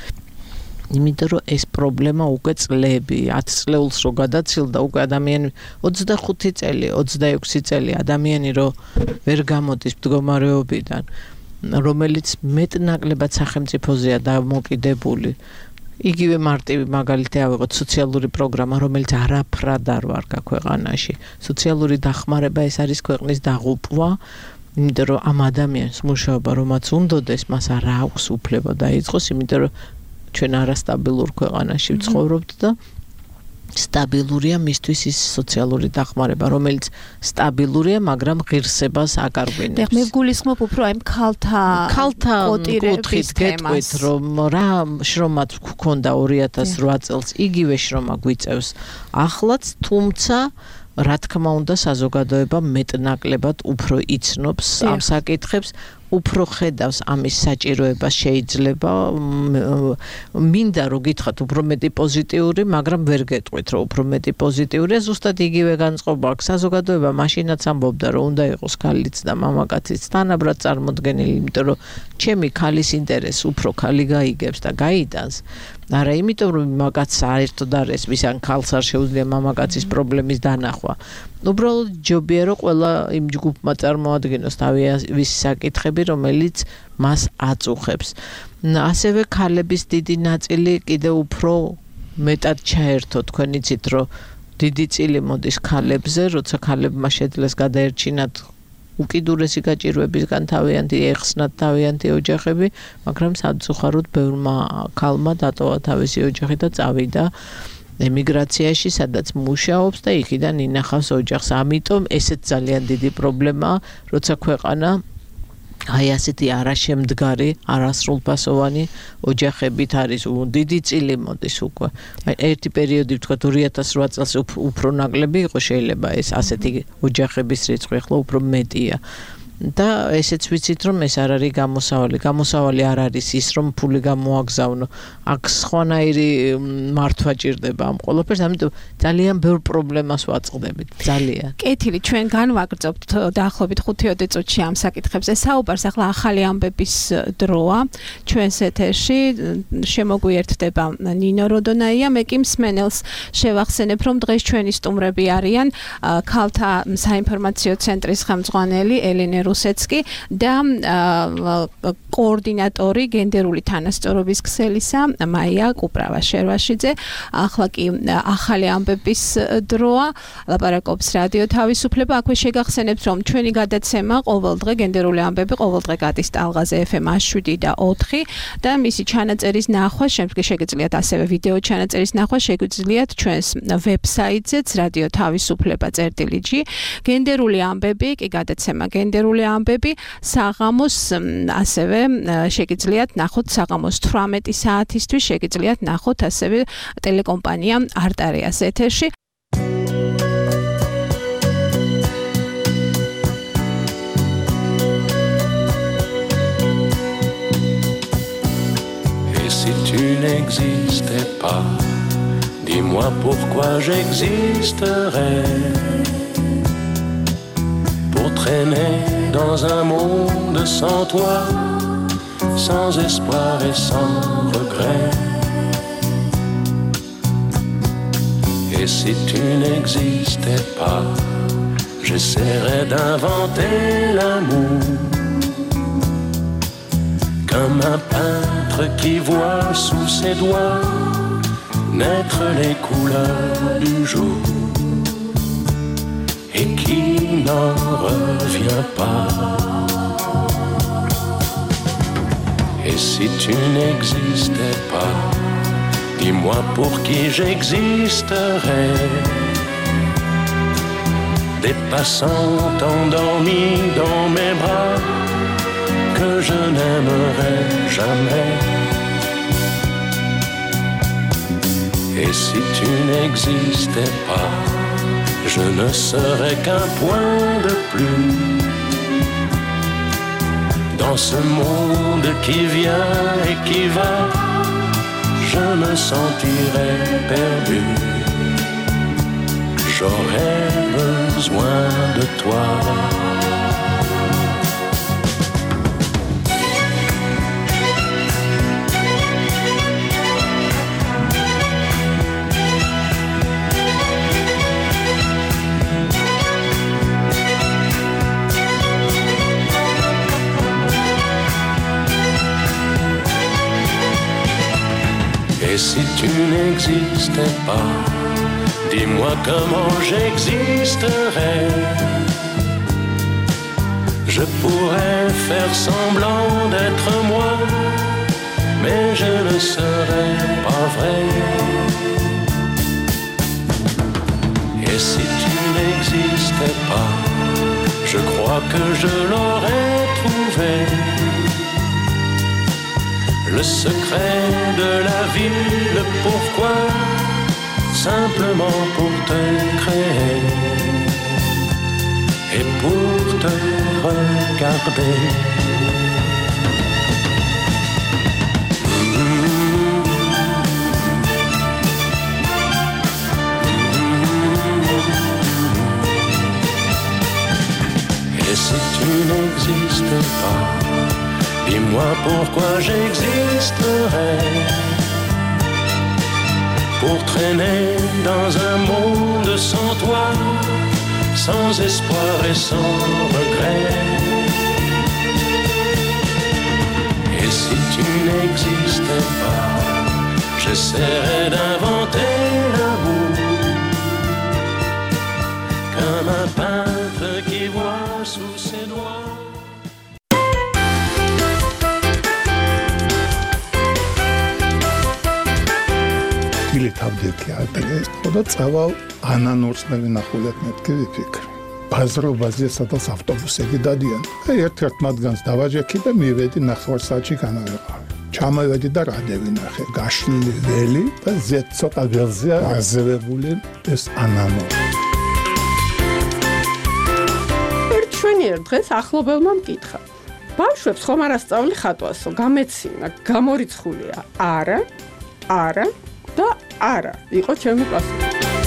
Speaker 5: იმიტომ რომ ეს პრობლემა უკვე წლები, 10 წლეულს რო გადაცილდა, უკვე ადამიანი 25 წელი, 26 წელი ადამიანი რო ვერ გამოდის მდგომარეობიდან, რომელიც მეტნაკლებად სახელმწიფოზეა დამოკიდებული. იგივე მარტივი მაგალითი ავიღოთ სოციალური პროგრამა, რომელიც არაფრად არ ვარ ქვეყანაში. სოციალური დახმარება ეს არის ქვეყნის დაღუპვა, იმიტომ რომ ამ ადამიანს მუშაობა რომაც უნდოდეს, მას არ აქვს უფლება დაიწყოს, იმიტომ რომ ჩვენ არასტაბილურ ქვეყანაში ვცხოვრობთ და სტაბილურია მისთვის ის სოციალური დახმარება, რომელიც სტაბილურია, მაგრამ ღირსებას აკარგვინებს.
Speaker 3: მე გულისხმობ უფრო აი ქალთა
Speaker 5: კუთხით გეტყვით, რომ რა შრომაც გქონდა 2008 წელს, იგივე შრომა გვიწევს ახლაც, თუმცა რა თქმა უნდა საზოგადოება მეტნაკლებად უფრო იცნობს ამ საკითხებს, უფრო ხედავს ამის საჭიროებას შეიძლება მინდა რომ გითხრათ უფრო მეტი პოზიტიური, მაგრამ ვერ გეტყვით რომ უფრო მეტი პოზიტიურია, ზუსტად იგივე განწყობა აქვს. საზოგადოება მაშინაც ამბობდა რომ უნდა იყოს ქალიც და მამაკაციც თანაბრად წარმოდგენილი, იმიტომ რომ ჩემი ქალის ინტერესს უფრო ქალი გაიგებს და გაიტანს. არა იმიტომ რომ მამაკაც საერთოდ არ ესმის ან ქალს არ შეუძლია მამაკაცის პრობლემის დანახვა. უბრალოდ ჯობია რომ ყველა იმ ჯგუფმა წარმოადგინოს თავისი საკითხები, რომელიც მას აწუხებს. ასევე ქალების დიდი ნაწილი კიდევ უფრო მეტად ჩაერთო, თქვენ იცით რომ დიდი წილი მოდის ქალებზე, როცა ქალებმა შეძლეს გადაერჩინათ უკიდურესი გაჭირვებისგან თავიანთი ეხსნათ თავიანთი ოჯახები, მაგრამ საწუხაროდ ბევრმა ქალმა დატოვა თავისი ოჯახი და წავიდა ემიგრაციაში, სადაც მუშაობს და იქიდან ინახავს ოჯახს. ამიტომ ესეც ძალიან დიდი პრობლემაა, როცა ქვეყანა აი ასეთი არაშემდგარი, არასრულფასოვანი ოჯახებით არის. დიდი წილი მოდის უკვე. ერთი პერიოდი ვთქვა 2008 წელს უფრო ნაკლები იყო, შეიძლება ეს ასეთი ოჯახების რიცხვი ახლა უფრო მეტია. და ესეც ვიცით რომ ეს არ არის გამოსავალი. გამოსავალი არ არის ის რომ ფული გამოაგზავნო. აქ სხვანაირი მართვა ჭირდება ამ ყველაფერს, ამიტომ ძალიან ბევრ პრობლემას ვაწყდებით. ძალიან.
Speaker 3: კეთილი, ჩვენ განვაგრძობთ დაახლოებით 5-10 წუთში ამ საკითხებზე. საუბარს ახლა ახალი ამბების დროა. ჩვენს ეთერში შემოგვიერთდება ნინო როდონაია, მე კი მსმენელს შევახსენებ რომ დღეს ჩვენი სტუმრები არიან ქალთა საინფორმაციო ცენტრის ხელმძღვანელი ელენე რუსეცკი და კოორდინატორი გენდერული თანასწორობის ქსელისა მაია კუპრავა-შერვაშიძე. ახლა კი ახალი ამბების დროა, ლაპარაკობს რადიო თავისუფლება. აქვე შეგახსენებთ რომ ჩვენი გადაცემა ყოველდღე გენდერული ამბები ყოველდღე გადის ტალღაზე FM 7 და 4 და მისი ჩანაწერის ნახვა, შემდგომ შეგიძლიათ ასევე ვიდეო ჩანაწერის ნახვა შეგიძლიათ ჩვენს ვებსაიტზეც რადიო თავისუფლება.g. გენდერული ამბები კი გადაცემა გენდერული ამბები საღამოს ასევე შეგიძლიათ ნახოთ საღამოს 18 საათისთვის შეგიძლიათ ნახოთ ასევე ტელეკომპანია არტარიას ეთერში.
Speaker 7: Et si tu n'existais pas, dis-moi pourquoi j'existerais. Pour traîner dans un monde sans toi, sans espoir et sans regret. Et si tu n'existais pas, j'essaierais d'inventer l'amour, comme un peintre qui voit sous ses doigts naître les couleurs du jour et qui n'en revient pas. Et si tu n'existais pas, dis-moi pour qui j'existerais. Des passants endormis dans mes bras que je n'aimerais jamais. Et si tu n'existais pas, je ne serais qu'un point de plus dans ce monde qui vient et qui va. Je me sentirais perdu. J'aurais besoin de toi. Et si tu n'existais pas, dis-moi comment j'existerais. Je pourrais faire semblant d'être moi, mais je ne serais pas vrai. Et si tu n'existais pas, je crois que je l'aurais trouvé. Le secret de la vie, le pourquoi, simplement pour te créer et pour te regarder. Et si tu n'existes pas, dis-moi pourquoi j'existerais. Pour traîner dans un monde sans toi, sans espoir et sans regret. Et si tu n'existais pas, j'essaierais d'inventer l'amour, comme un peintre qui voit sous ses doigts.
Speaker 8: თავდექი ადრე ხოდა წავალ ანანურს მე ვინახულეთ მეთქი ვიფიქრე ბაზრობაზე სადაც ავტობუსები დადიან და ერთ-ერთ მათგანს დავაჯექი და მივედი ნახევარსაათში განავეყავი ჩამოვედი და რა დავინახე გაშლილი ველი და ზედ ცოტა ველზე აზევებული ეს ანანური
Speaker 9: ერთ შვენიერ დღეს ახლობელმა მკითხა ბავშვებს ხომ არ ასწავლი ხატვასო გამეცინა გამორიცხულია არა და არა, იყო ჩემი პასუხი.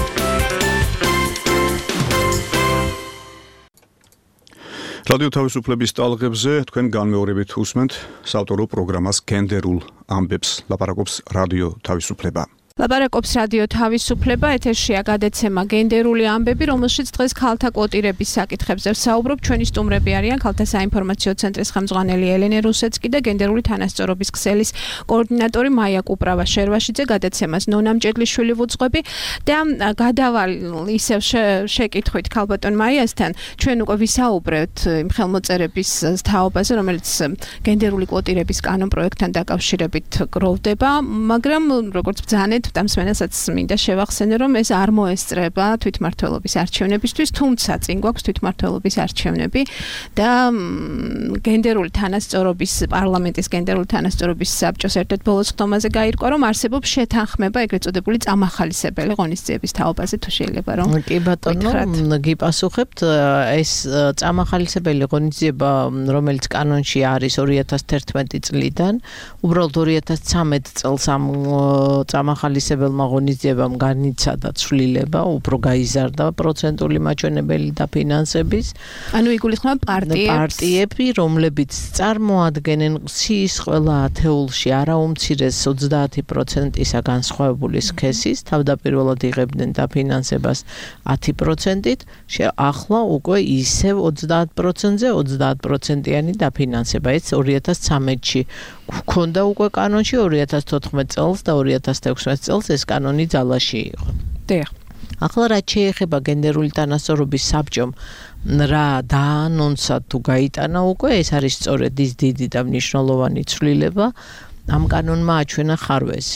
Speaker 2: რადიო თავისუფლების ტალღებზე თქვენ განმეორებით უსმენთ საავტორო პროგრამას გენდერულ ამბებს. ლაპარაკობს რადიო თავისუფლება.
Speaker 3: ლაპარაკობს რადიო თავისუფლება, ეთერშია გადაცემა გენდერული ამბები, რომელშიც დღეს ქალთა კვოტირების საკითხებზე ვსაუბრობ. ჩვენი სტუმრები არიან ქალთა საინფორმაციო ცენტრის ხელმძღვანელი ელენე რუსეცკი და გენდერული თანასწორობის ქსელის კოორდინატორი მაია კუპრავა-შერვაშიძე. გადაცემას ნონა მჭედლიშვილი ვუძღვები და გადავალ ისევ შეკითხვით ქალბატონ მაიასთან. ჩვენ უკვე ვისაუბრეთ იმ ხელმოწერების თაობაზე, რომელიც გენდერული კვოტირების კანონ პროექტთან დაკავშირებით გროვდება, მაგრამ როგორც ბრძანეთ დამსვენელსაც მინდა შევახსენო, რომ ეს არ მოესწრება თვითმმართველობის არჩევნებისთვის, თუმცა წინ გვაქვს თვითმმართველობის არჩევნები და გენდერული თანასწორობის პარლამენტის გენდერული თანასწორობის საბჭოს ერთ-ერთ ბოლო ხდომაზე გაირკვა, რომ არსებობს შეთანხმება ეგრეთ წოდებული წამახალისებელი ღონისძიების თაობაზე, თუ შეიძლება რომ
Speaker 5: კი ბატონო გიპასუხებთ ეს წამახალისებელი ღონისძიება, რომელიც კანონში არის 2011 წლიდან, უბრალოდ 2013 წელს ამ წამახალისებელმა ღონისძიებამ განიცადა ცვლილება, უფრო გაიზარდა პროცენტული მაჩვენებელი დაფინანსების.
Speaker 3: ანუ იგულისხმება
Speaker 5: პარტიები, რომლებიც წარმოადგენენ სიის ყველა ათეულში არაუმცირეს 30%-ისა განსხვავებული სქესის, თავდაპირველად იღებდნენ დაფინანსებას 10%-ით, ახლა უკვე ისევ 30%-ზე 30%-იანი დაფინანსება. ეს 2013-ში გქონდა უკვე კანონში, 2014 წელს და 2016 წელს ეს კანონი ძალაში იყო.
Speaker 3: დიახ.
Speaker 5: ახლა რაც შეეხება გენდერული თანასწორობის საბჭომ რა დაანონსა თუ გაიტანა უკვე, ეს არის სწორედ ის დიდი და მნიშვნელოვანი ცვლილება, ამ კანონმა აჩვენა ხარვეზი.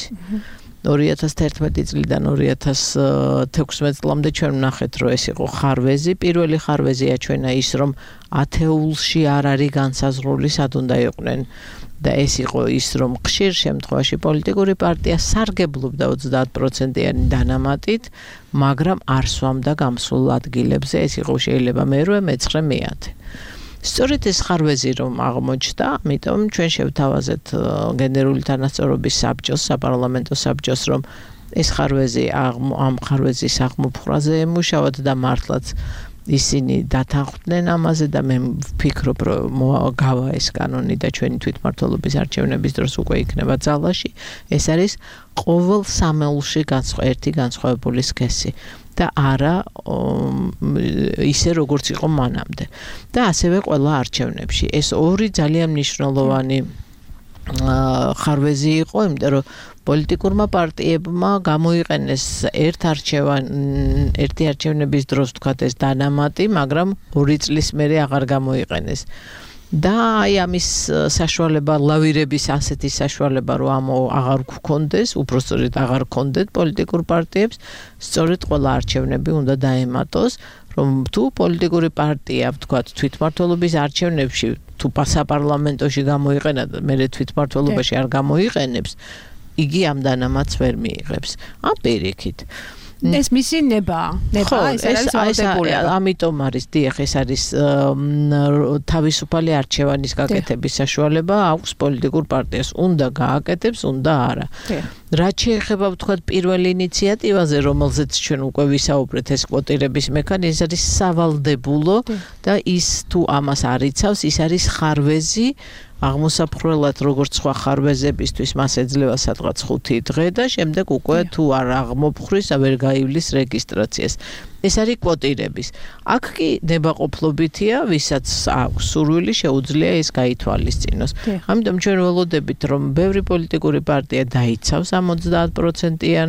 Speaker 5: 2011 წლიდან 2016 წლამდე ჩვენ ვნახეთ, რომ ეს იყო ხარვეზი. პირველი ხარვეზი აჩვენა ის, რომ ათეულში არ არის განსაზღვრული სად უნდა იყვნენ და ეს იყო ის, რომ ხშირ შემთხვევაში პოლიტიკური პარტია სარგებლობდა 30%-იანი დანამატით, მაგრამ არ სვამდა გამსულ ადგილებზე, ეს იყო შეიძლება მე-8, მე-9, მე-10. სწორედ ეს ხარვეზი რომ აღმოჩნდა, ამიტომ ჩვენ შევთავაზეთ გენდერული თანასწორობის საბჭოს, საპარლამენტო საბჭოს, რომ ეს ხარვეზი ამ ხარვეზის აღმოფხვრაზე ემუშავათ და მართლაც ისინი დათანხმდნენ ამაზე და მე ვფიქრობ, რომ გავა ეს კანონი და ჩვენი თვითმმართველობის არჩევნების დროს უკვე იქნება ძალაში. ეს არის ყოველ სამეულში ერთი განსხვავებული სქესი და არა ისე როგორც იყო მანამდე. და ასევე ყველა არჩევნებში. ეს ორი ძალიან მნიშვნელოვანი ხარვეზი იყო, იმიტომ რომ პოლიტიკურმა პარტიებმა გამოიყენეს ერთი არჩევნების დროს თქვათ ეს დანამატი, მაგრამ 2 წლის მერე აღარ გამოიყენეს. და აი ამის საშუალება, ლავირების ასეთი საშუალება, რომ აღარ გქონდეს, უბრალოდ აღარ გქონდეთ პოლიტიკურ პარტიებს, სწორედ ყველა არჩევნები უნდა დაემატოს, რომ თუ პოლიტიკური პარტია, ვთქვათ, თვითმმართველობის არჩევნებში თუ საპარლამენტოში გამოიყენა და მერე თვითმმართველობაში არ გამოიყენებს, იგი ამ დანამატს ვერ მიიღებს. ამ პირიქით.
Speaker 3: ეს მისი ნება ეს არის ვალდებულება.
Speaker 5: ამიტომ არის დიახ, ეს არის თავისუფალი არჩევანის გაკეთების საშუალება აქვს პოლიტიკურ პარტიას. უნდა გააკეთებს, უნდა არა. რაც შეეხება ვთქვათ პირველ ინიციატივაზე, რომელზეც ჩვენ უკვე ვისაუბრეთ, ეს კვოტირების მექანიზმი არის სავალდებულო და ის თუ ამას არ იცავს, ის არის ხარვეზი აღმოსაფხრელად როგორც სხვა ხარვეზებისთვის მას ეძლევა სადღაც 5 დღე და შემდეგ უკვე თუ არ აღმოფხრის ვერ გაივლის რეგისტრაციას. ეს არის კვოტირების. აქ კი ნებაყოფლობითია, ვისაც აქვს სურვილი შეუძლია ეს გაითვალისწინოს. ამიტომ ჩვენ ველოდებით, რომ ბევრი პოლიტიკური პარტია დაიცავს ამ 30%-იან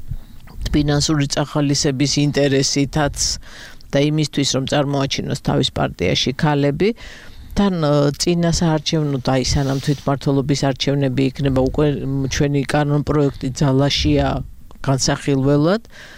Speaker 5: ფინანსური წახალისების ინტერესითაც და იმისთვის, რომ წარმოაჩინოს თავის პარტიაში ქალები. თან წინა საარჩევნო და ის სანამ თვითმმართველობის არჩევნები იქნება უკვე ჩვენი კანონპროექტი ძალაშია განსახილველად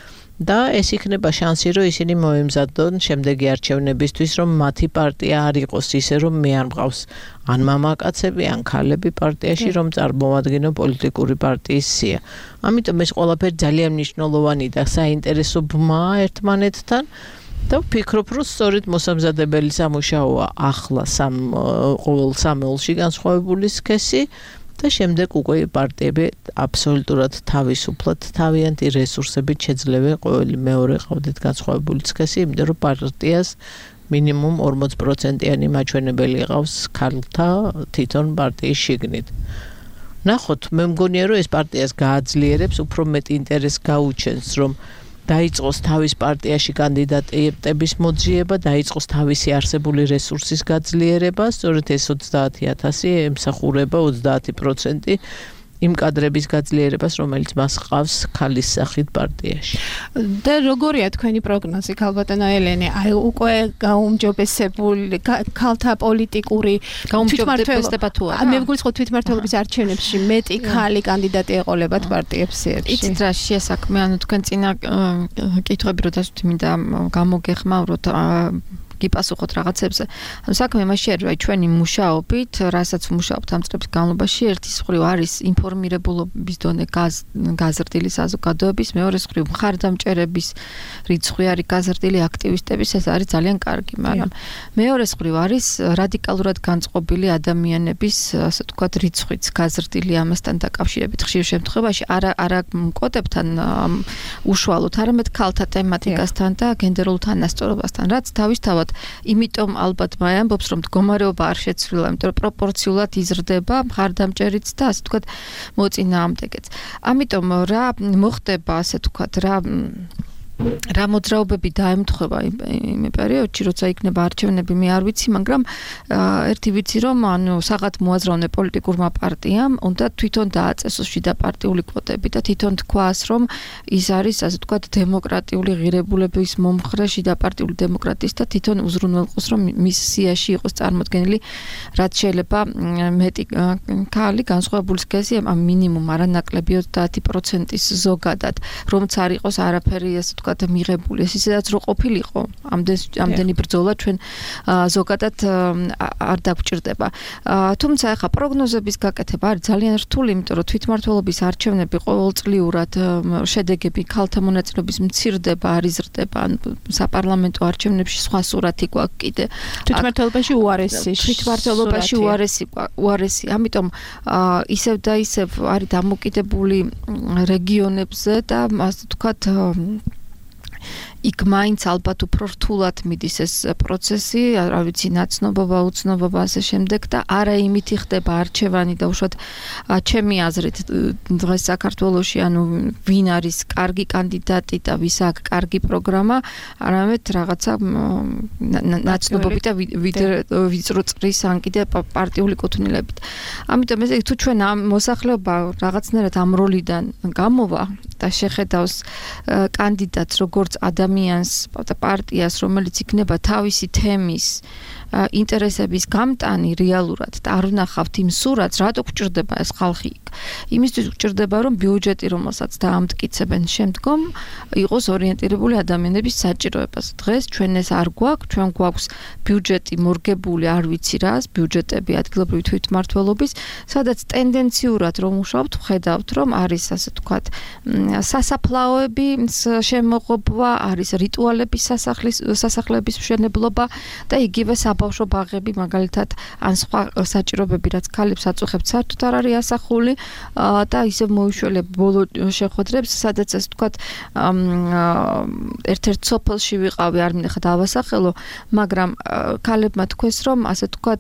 Speaker 5: და ეს იქნება შანსი რომ ისინი მოემზადონ შემდეგი არჩევნებისთვის რომ მათი პარტია არ იყოს ისე რომ მე არ მყავს ან მამაკაცები ან ქალები პარტიაში რომ წარმოვადგინო პოლიტიკური პარტიის სია. ამიტომ ეს ყველაფერი ძალიან მნიშვნელოვანი და საინტერესო ბმაა ერთმანეთთან. და ვფიქრობ, რომ სწორედ მოსამზადებელი სამუშაოა ახლა ყოველ სამეულში განსხვავებული სქესი და შემდეგ უკვე პარტიები აბსოლუტურად თავისუფლად თავიანთი რესურსებით შეძლევენ ყოველი მეორე ყავდეთ განსხვავებული სქესი, იმიტომ რომ პარტიას მინიმუმ 40%-იანი მაჩვენებელი ყავს ქალთა თვითონ პარტიის შიგნით. ნახოთ, მე მგონია, რომ ეს პარტიას გააძლიერებს, უფრო მეტ ინტერესს გაუჩენს, რომ დაიწყოს თავის პარტიაში კანდიდატების მოძიება, დაიწყოს თავისი არსებული რესურსის გაძლიერება, სწორედ ეს 30,000 ემსახურება 30% იმ კადრების გაძლიერებას, რომელიც მას ყავს ქალის სახით პარტიაში.
Speaker 3: და როგორია თქვენი პროგნოზი, ქალბატონო ელენე? აი უკვე გაუმჯობესებული ქალთა პოლიტიკური
Speaker 6: გაუმჯობესება თუ არა?
Speaker 3: მე ვგულისხმობ თვითმმართველობის არჩევნებში მეტი ქალი კანდიდატი ეყოლებათ პარტიებს ერთში.
Speaker 6: იცით რა შეასაქმე, ანუ თქვენ წინა კითხვები რო დასვით მინდა გამოგეხმაუროთ გიპასუხოთ რაღაცებზე. ანუ საქმე იმაში არის, რომ ჩვენი მუშაობით, რასაც ვმუშაობთ ამ წლების განმავლობაში, ერთის მხრივ არის ინფორმირებულობის დონე გაზრდილი საზოგადოების, მეორეს მხრივ მხარდამჭერების რიცხვი არის გაზრდილი, აქტივისტების, ეს არის ძალიან კარგი, მაგრამ მეორეს მხრივ არის რადიკალურად განწყობილი ადამიანების, ასე ვთქვათ, რიცხვიც გაზრდილი ამასთან დაკავშირებით ხშირ შემთხვევაში არა მკოდებთან უშუალოდ, არამედ ქალთა თემატიკასთან და გენდერულ თანასწორობასთან, რაც თავისთავად იმიტომ ალბათ მე ამბობს რომ მდგომარეობა არ შეცვლილა, იმიტომ რომ პროპორციულად იზრდება მხარდამჭერიც და ასე ვთქვათ მოწინააღმდეგეც. ამიტომ რა მოხდება, ასე ვთქვათ, რა მოძრაობები დაემთხვევა იმ პერიოდში, როცა იქნება არჩევნები, მე არ ვიცი, მაგრამ ერთი ვიცი, რომ ანუ საღად მოაზროვნე პოლიტიკურმა პარტიამ უნდა თვითონ დააწესოს შიდა პარტიული კვოტები და თვითონ თქვას, რომ ის არის, ასე ვთქვათ, დემოკრატიული ღირებულების მომხრე შიდა პარტიული დემოკრატიის და თვითონ უზრუნველყოს, რომ მის სიაში იყოს წარმოდგენილი, რაც შეიძლება მეტი ქალი განსხვავებული სქესი, ამ მინიმუმ არანაკლები 30%-ის ზოგადად, რომც არ იყოს არაფერი, ასე მიღებული, ეს ისედაც რო ყოფილიყო, ამდენი ბრძოლა ჩვენ ზოგადად არ დაგვჭირდება. თუმცა ახლა პროგნოზების გაკეთება არის ძალიან რთული, იმიტომ რომ თვითმმართველობის არჩევნები ყოველწლიურად შედეგები ქალთა მონაწილეობის მცირდება, არ იზრდება, საპარლამენტო არჩევნებში სხვა სურათი გვაქვს კიდე.
Speaker 3: თვითმმართველობაში
Speaker 6: უარესი, ამიტომ ისევ და ისევ არის დამოკიდებული რეგიონებზე და ასე ვთქვათ იქ მაინც ალბათ უფრო რთულად მიდის ეს პროცესი, რა ვიცი, ნაცნობობა, უცნობობა ასე შემდეგ და არა იმითი ხდება არჩევანი და უშუალოდ ჩემი აზრით დღეს საქართველოში ანუ ვინ არის კარგი კანდიდატი და ვის აქვს კარგი პროგრამა, არამედ რაღაცა ნაცნობობით და ვიწრო წრის ან კიდე პარტიული კუთვნილებით. ამიტომ ესე თუ ჩვენ ამ მოსახლეობა რაღაცნაირად ამ როლიდან გამოვა და შეხედავს კანდიდატს როგორც ადამიანს და პარტიას, რომელიც იქნება თავისი თემის ინტერესების გამტანი რეალურად და არ ვნახავთ იმ სურათს, რატო გვჭირდება ეს ხალხი? იმისთვის გვჭირდება, რომ ბიუჯეტი, რომელსაც დაამტკიცებენ შემდგომ, იყოს ორიენტირებული ადამიანების საჭიროებაზე. დღეს ჩვენ ეს არ გვაქვს, ჩვენ გვაქვს ბიუჯეტი მორგებული, არ ვიცი რას, ბიუჯეტები ადგილობრივი თვითმმართველობის, სადაც ტენდენციურად რომ ვმუშაობთ, ვხედავთ, რომ არის ასე თქვათ, სასაფლაოები შემოღობა, არის რიტუალების სასახლების მშენებლობა და იგივე საბავშვო ბაღები, მაგალითად, ან სხვა საჭიროებები, რაც ქალებს აწუხებთ, საერთოდ არ არის ასახული და ისევ მოიშველებ ბოლო შეხვედრებს, სადაც ასე თქვათ, ერთ-ერთ სოფელში ვიყავი, არ მინახა დავასახელო, მაგრამ ქალებმა თქვეს, რომ ასე თქვათ,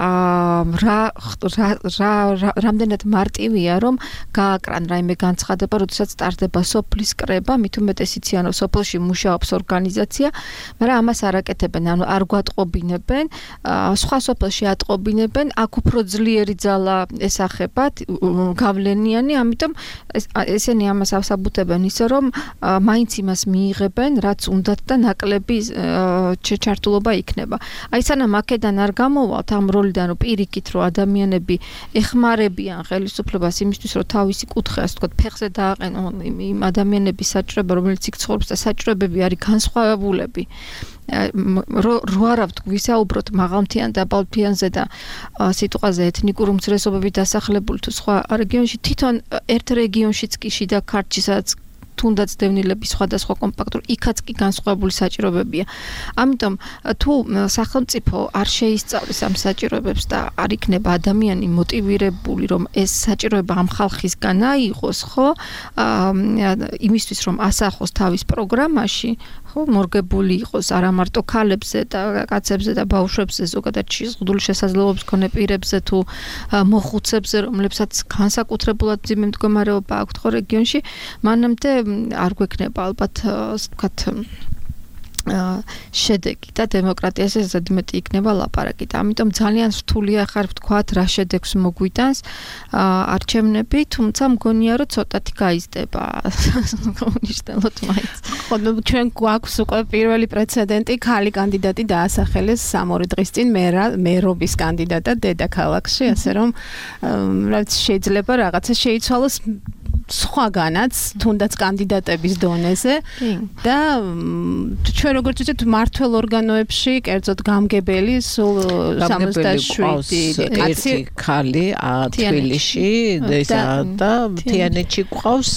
Speaker 6: რამდენად მარტივია, რომ გააკრან რაიმე განცხადება, როდესაც ტარდება სოფლის კრება, მით უმეტეს იციან, რომ სოფელში მუშაობს ორგანიზაცია, მაგრამ ამას არ აკეთებენ, ანუ არ გვატყობინებენ, სხვა სოფელში ატყობინებენ, აქ უფრო ძლიერი ძალა ესახებათ, გავლენიანი, ამიტომ ესენი ამას ავსაბუთებენ ისე, რომ მაინც იმას მიიღებენ, რაც უნდათ და ნაკლები ჩართულობა იქნება. აი სანამ აქედან არ გამოვალთ ამ როლიდან, რომ პირიქით, რომ ადამიანები ეხმარებიან ხელისუფლებას იმისთვის, რომ თავისი კუთხე, ასე ვთქვათ, ფეხზე დააყენონ იმ ადამიანების საჭიროება, რომელიც იქ ცხოვრობს და საჭიროებები არის განსხვავებულები. რო არა ვისაუბროთ მაღალმთიან დაბალმთიანზე და სიტყვაზე ეთნიკური უმცირესობები დასახლებული თუ სხვა რეგიონში, თვითონ ერთ რეგიონშიც კი შიდა ქართლში, სადაც თუნდაც დევნილების სხვადასხვა კომპაქტურ, იქაც კი განსხვავებული საჭიროებებია. ამიტომ თუ სახელმწიფო არ შეისწავლის ამ საჭიროებებს და არ იქნება ადამიანი მოტივირებული, რომ ეს საჭიროება ამ ხალხისგან აიღოს, ხო? იმისთვის რომ ასახოს თავის პროგრამაში, ხო, მორგებული იყოს არა მარტო ქალებზე და კაცებზე და ბავშვებზე, ზოგადად შეზღუდული შესაძლებლობის მქონე პირებზე თუ მოხუცებზე, რომლებსაც განსაკუთრებულად ძიმე მდგომარეობა აქვთ ხო რეგიონში, მანამდე არ გვექნება ალბათ ვთქვათ შედეგი და დემოკრატიაზე ზედმეტი იქნება ლაპარაკი და ამიტომ ძალიან რთულია ხარ ვთქვათ რა შედეგს მოგვიტანს არჩევნები, თუმცა მგონია რომ ცოტათი გაიზრდება უნიშნელოდ მაინც.
Speaker 3: ხო, ჩვენ გვაქვს უკვე პირველი პრეცედენტი, ქალი კანდიდატი დაასახელეს 3 დღის წინ მერობის კანდიდატად დედაქალაქში, ასე რომ რაც შეიძლება რაღაცა შეიცვალოს სხვაგანაც, თუნდაც კანდიდატების დონეზე და ჩვენ როგორც ვთქვით, მართველ ორგანოებში, კერძოდ გამგებელი სულ 67
Speaker 5: კაცი ქალი თბილისში და თიანეთში გვყავს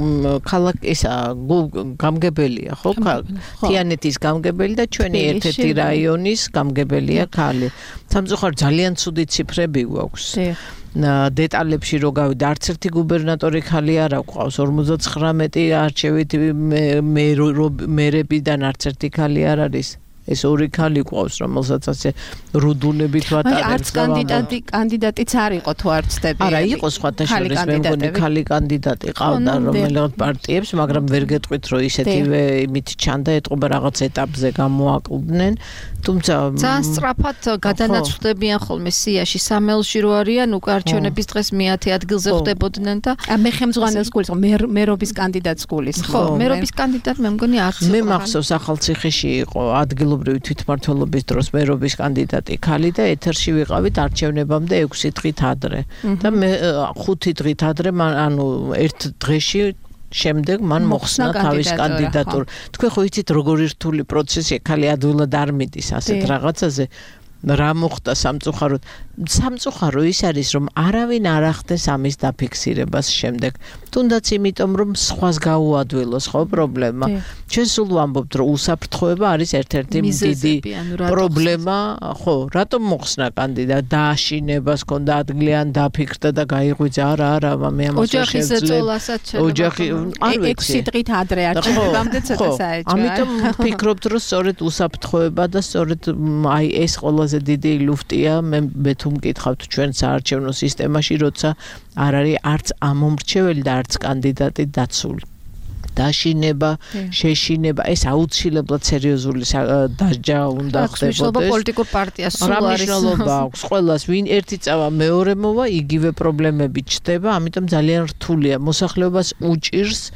Speaker 5: ისა გამგებელია, ხო? თიანეთის გამგებელი და ჩვენი ერთ-ერთი რაიონის გამგებელია ქალი. სამწუხაროდ ძალიან ცუდი ციფრები გვაქვს. დეტალებში რო გავიდე, არც ერთი გუბერნატორი ქალი არ აქვს, 59 არჩევით მერებიდან არც ერთი ქალი არ არის. ეს ორი ქალი ყავს, რომელსაც ასე რუდუნებით ვატარებს და
Speaker 3: კანდიდატიც არ იყო თუ არ ცდები.
Speaker 5: არა, იყო სხვათა შორის მე მგონი ქალი კანდიდატი ყავდა რომელიღაც პარტიებს, მაგრამ ვერ გეტყვით რომ ისეთივე იმით ჩანდა, ეთყობა რაღაც ეტაპზე გამოაკლდნენ, თუმცა
Speaker 6: ძალიან სწრაფად გადანაცვლებიან ხოლმე სიაში, სამელში რო არიან, უკვე არჩევნების დღეს მე-10 ადგილზე ხვდებოდნენ და
Speaker 3: მე ხელმძღვანელს გულისხმობ, მერობის კანდიდატს გულისხმობ.
Speaker 6: ხო, მერობის კანდიდატი მე მგონი არც
Speaker 5: მე მახსოვს ახალციხეში იყო ადგილობრივი თვითმმართველობის დროს მერობის კანდიდატი ქალი და ეთერში ვიყავით არჩევნებამდე 6 დღით ადრე და მე 5 დღით ადრე ანუ ერთ დღეში შემდეგ მან მოხსნა თავის კანდიდატურა. თქვენ ხო იცით როგორი რთული პროცესია, ქალი ადვილად არ მიდის ასეთ რაღაცაზე. რა მოხდა სამწუხარო ის არის რომ არავინ არ ახდენს ამის დაფიქსირებას შემდეგ, თუნდაც იმიტომ რომ სხვას გაუადვილოს ხო პრობლემა. ჩვენ სულ ვამბობთ რომ უსაფრთხოება არის ერთ-ერთი დიდი პრობლემა, ხო, რატომ მოხსნა კანდიდატი, დააშინებას ჰქონდა ადგილი ან დაფიქრდა და გაიღვიძა, არა, მე ამას
Speaker 6: ოჯახის ეწოლასაც
Speaker 5: ოჯახი არ ვიცი
Speaker 3: 6 დღით ადრე არჩევნებამდე ცოტა საეჭვია.
Speaker 5: ამიტომ ვფიქრობთ რომ სწორედ უსაფრთხოება და სწორედ აი ეს ყველაზე დიდი ლუფტია მე თუ მკითხავთ ჩვენ საარჩევნო სისტემაში, როცა არ არის არც ამომრჩეველი და არც კანდიდატი დაცული. დაშინება, შეშინება, ეს აუცილებლად სერიოზული დასჯა უნდა ხდებოდეს.
Speaker 6: მნიშვნელობა პოლიტიკურ პარტიას სულ არის.
Speaker 5: მნიშვნელობა აქვს ყველას, ვინ ერთი წავა მეორე მოვა, იგივე პრობლემები ჩდება, ამიტომ ძალიან რთულია. მოსახლეობას უჭირს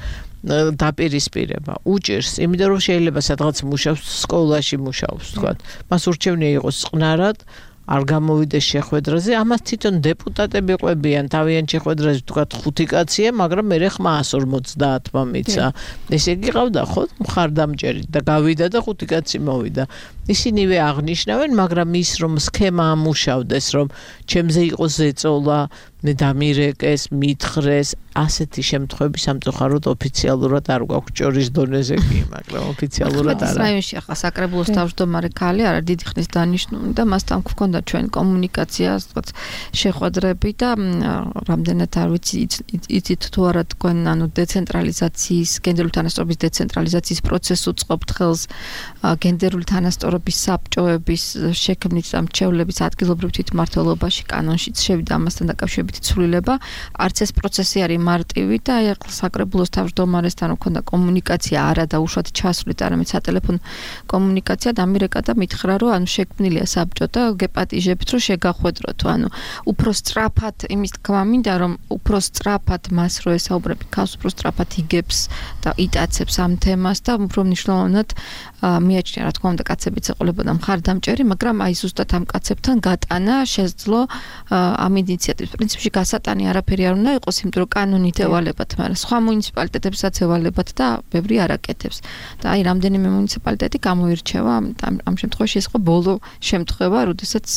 Speaker 5: დაპირისპირება უჭირს, იმიტომ რომ შეიძლება სადღაც მუშაობს, სკოლაში მუშაობს, თქვა. მას ურჩევნია იყოს წყნარად, არ გამოვიდეს შეხვედრაზე, ამას თვითონ დეპუტატები ყვებიან, თავიანთ შეხვედრაზე თქვა 5 კაცია, მაგრამ მე ხმა 150-მა მიცა. ესე იგი ყავდა ხო მხარდამჭერი და გავიდა და 5 კაცი მოვიდა. ისინივე აღნიშნავენ, მაგრამ ის რომ სქემა ამუშავდეს, რომ ჩემზე იყოს ზეწოლა, მე დამირეკეს, მითხრეს, ასეთი შემთხვევები სამწუხაროდ ოფიციალურად არ გვაქვს ჭორის დონეზე კი, მაგრამ ოფიციალურად არა.
Speaker 6: რაიონში ახლა საკრებულოს თავმჯდომარე ქალი არა დიდი ხნის დანიშნული და მასთან გვქონდა ჩვენ კომუნიკაცია, ასე შეხვედრები და რამდენად არ ვიცი იცით თუ არა თქვენ ანუ დეცენტრალიზაციის, გენდერული თანასწორობის დეცენტრალიზაციის პროცესს უწყობთ ხელს გენდერული თანასწორობის საბჭოების შექმნით და მრჩევლების ადგილობრივ თვითმმართველობაში კანონშიც შევიდა ამასთან დაკავშირებით ცვლილება. არც ეს პროცესი არის მარტივი და აი ახლა საკრებულოს თავმჯდომარესთან მქონდა კომუნიკაცია არა და უშუალოდ ჩასვლით, არამედ სატელეფონო კომუნიკაცია დამირეკა და მითხრა, რომ ანუ შექმნილია საბჭო და გეპატიჟებთ, რომ შეგახვედროთ, ანუ უფრო სწრაფად იმის თქმა მინდა, რომ უფრო სწრაფად მას რო ესაუბრები, ქალს უფრო სწრაფად იგებს და იტაცებს ამ თემას და უფრო მნიშვნელოვნად მიაჩნია, რა თქმა უნდა, კაცებიც ეყოლებოდა მხარდამჭერი, მაგრამ აი ზუსტად ამ კაცებთან გატანა შეძლო ამ ინიციატივას. პრინციპში გასატანი არაფერი არ უნდა იყოს, იმიტომ რომ კანონით ევალებათ, მაგრამ სხვა მუნიციპალიტეტებსაც ევალებათ და ბევრი არ აკეთებს. და აი რამდენიმე მუნიციპალიტეტი გამოირჩევა, ამ შემთხვევაში ეს იყო ბოლო შემთხვევა, როდესაც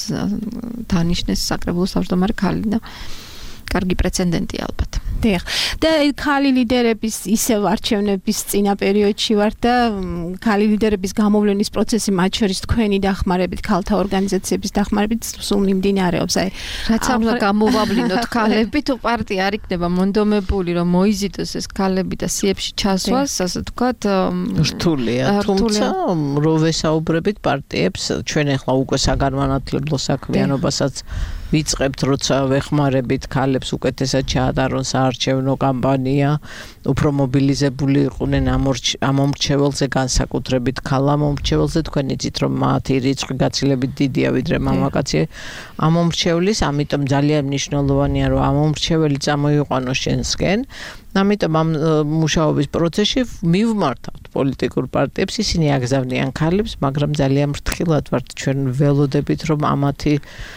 Speaker 6: დანიშნეს საკრებულოს თავმჯდომარე ქალი და კარგი პრეცედენტია ალბათ.
Speaker 3: დიახ. და ქალი ლიდერების ისევ არჩევნების წინა პერიოდში ვარ და ქალი ლიდერების გამოვლენის პროცესი მათ შორის თქვენი დახმარებით, ქალთა ორგანიზაციების დახმარებით სულ მიმდინარეობს. აი,
Speaker 6: რაც არ უნდა გამოვავლინოთ ქალები, თუ პარტია არ იქნება მონდომებული, რომ მოიზიდოს ეს ქალები და სიებში ჩასვას, ასე ვთქვათ,
Speaker 5: რთულია. თუმცა რო ვესაუბრებით პარტიებს, ჩვენ ახლა უკვე საგანმანათლებლო საქმიანობასაც ვიწყებთ, როცა ვეხმარებით ქალებს უკეთესად ჩაატარონ საარჩევნო კამპანია, უფრო მობილიზებული იყვნენ ამომრჩეველზე, განსაკუთრებით ქალ ამომრჩეველზე, თქვენ იცით, რომ მათი რიცხვი გაცილებით დიდია, ვიდრე მამაკაცი ამომრჩევლის, ამიტომ ძალიან მნიშვნელოვანია, რომ ამომრჩეველი წამოიყვანოს შენსკენ. ამიტომ ამ მუშაობის პროცესში მივმართავთ პოლიტიკურ პარტიებს, ისინი აგზავნიან ქალებს, მაგრამ ძალიან ფრთხილად ვართ ჩვენ ველოდებით, რომ ამათი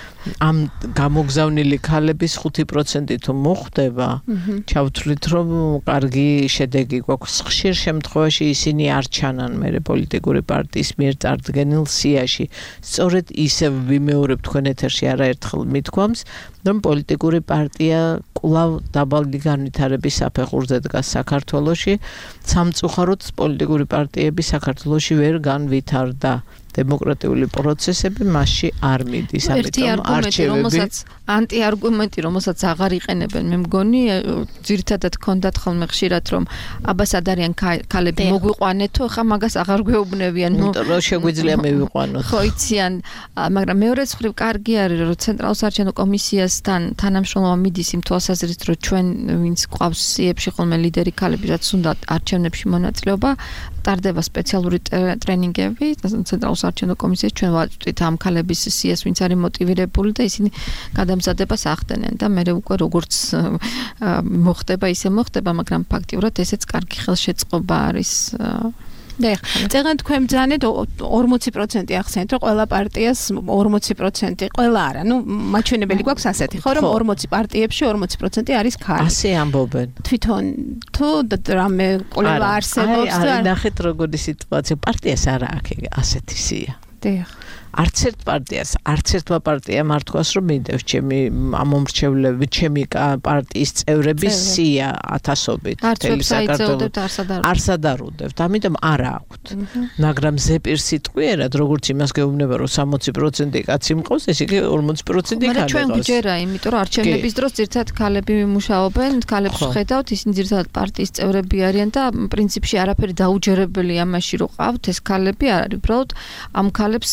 Speaker 5: ამ გამოგზავნილი ქალების 5% თუ მოხდება, ჩავთვლით, რომ კარგი შედეგი გვაქვს. ხშირ შემთხვევაში ისინი არ ჩანან მერე პოლიტიკური პარტიის მიერ წარდგენილ სიაში. სწორედ ისევ ვიმეორებ თქვენ ეთერში არაერთხელ მithქვამს, რომ პოლიტიკური პარტია კვლავ დაბალი განვითარების საფეხურზე დგას საქართველოში. სამწუხაროდ პოლიტიკური პარტიები საქართველოში ვერ განვითარდა. დემოკრატიული პროცესები მასში არ მიდის, ამიტომ არჩევები
Speaker 6: ანტიარგუმენტი, რომელსაც აღარ იყენებენ, მე მგონი, ძირითადად ქონდათ ხოლმე ხშირად, რომ აბას ადარიან ქალები მოგვიყვანეთო, ხა მაგას აღარ გვეუბნებიან,
Speaker 5: რომ შეგვიძლია მივიყვანოთ.
Speaker 6: ხო იციან, მაგრამ მეორე მხრივ კარგი არის, რომ ცენტრალურ საარჩევნო კომისიასთან თანამშრომლობა მიდის იმ თვალსაზრისით, რომ ჩვენ ვინც ყავს სიებში ხოლმე ლიდერი ქალები, რაც უნდა არჩევნებში მონაწილეობა, ტარდება სპეციალური ტრენინგები ცენტრალურ საარჩევნო კომისიას, ჩვენ ვაწვდით ამ ქალების სიას, ვინც არის მოტივირებული და ისინი გადამზადებას ახდენენ და მე უკვე როგორც მოხდება, ისე მოხდება, მაგრამ ფაქტიურად ესეც კარგი ხელშეწყობა არის.
Speaker 3: დიახ. წეგან თქვენ ბრძანეთ 40% ახსენეთ, რომ ყველა პარტიას 40%, ყველა არა. ნუ მაჩვენებელი გვაქვს ასეთი, ხო, რომ 40 პარტიებში 40% არის ქალი.
Speaker 5: ასე ამბობენ.
Speaker 3: თვითონ თუ რამე კვლევა არსებობს და
Speaker 5: ნახეთ როგორი სიტუაცია, პარტიას არა აქვს ასეთი სია.
Speaker 3: დიახ.
Speaker 5: არც ერთმა პარტიამ არ თქვას, რომ მინდევს ჩემი ამომრჩევლები, ჩემი პარტიის წევრების სია ათასობით.
Speaker 6: თელი საქართველოს
Speaker 5: არსად არ უდევთ, ამიტომ არ აქვთ. მაგრამ ზეპირ სიტყვიერად, როგორც იმას გეუბნება, რომ 60% კაცი მყავს, ეს იგი 40% ქალი
Speaker 6: მაგრამ ჩვენ გვიჯერა, იმიტომ რომ არჩევნების დროს ძირთად ქალები მუშაობენ, ქალებს ვხედავთ, ისინი ძირთად პარტიის წევრები არიან და პრინციპში არაფერი დაუჯერებელი ამაში რო ყავთ, ეს ქალები არ არის, უბრალოდ ამ ქალებს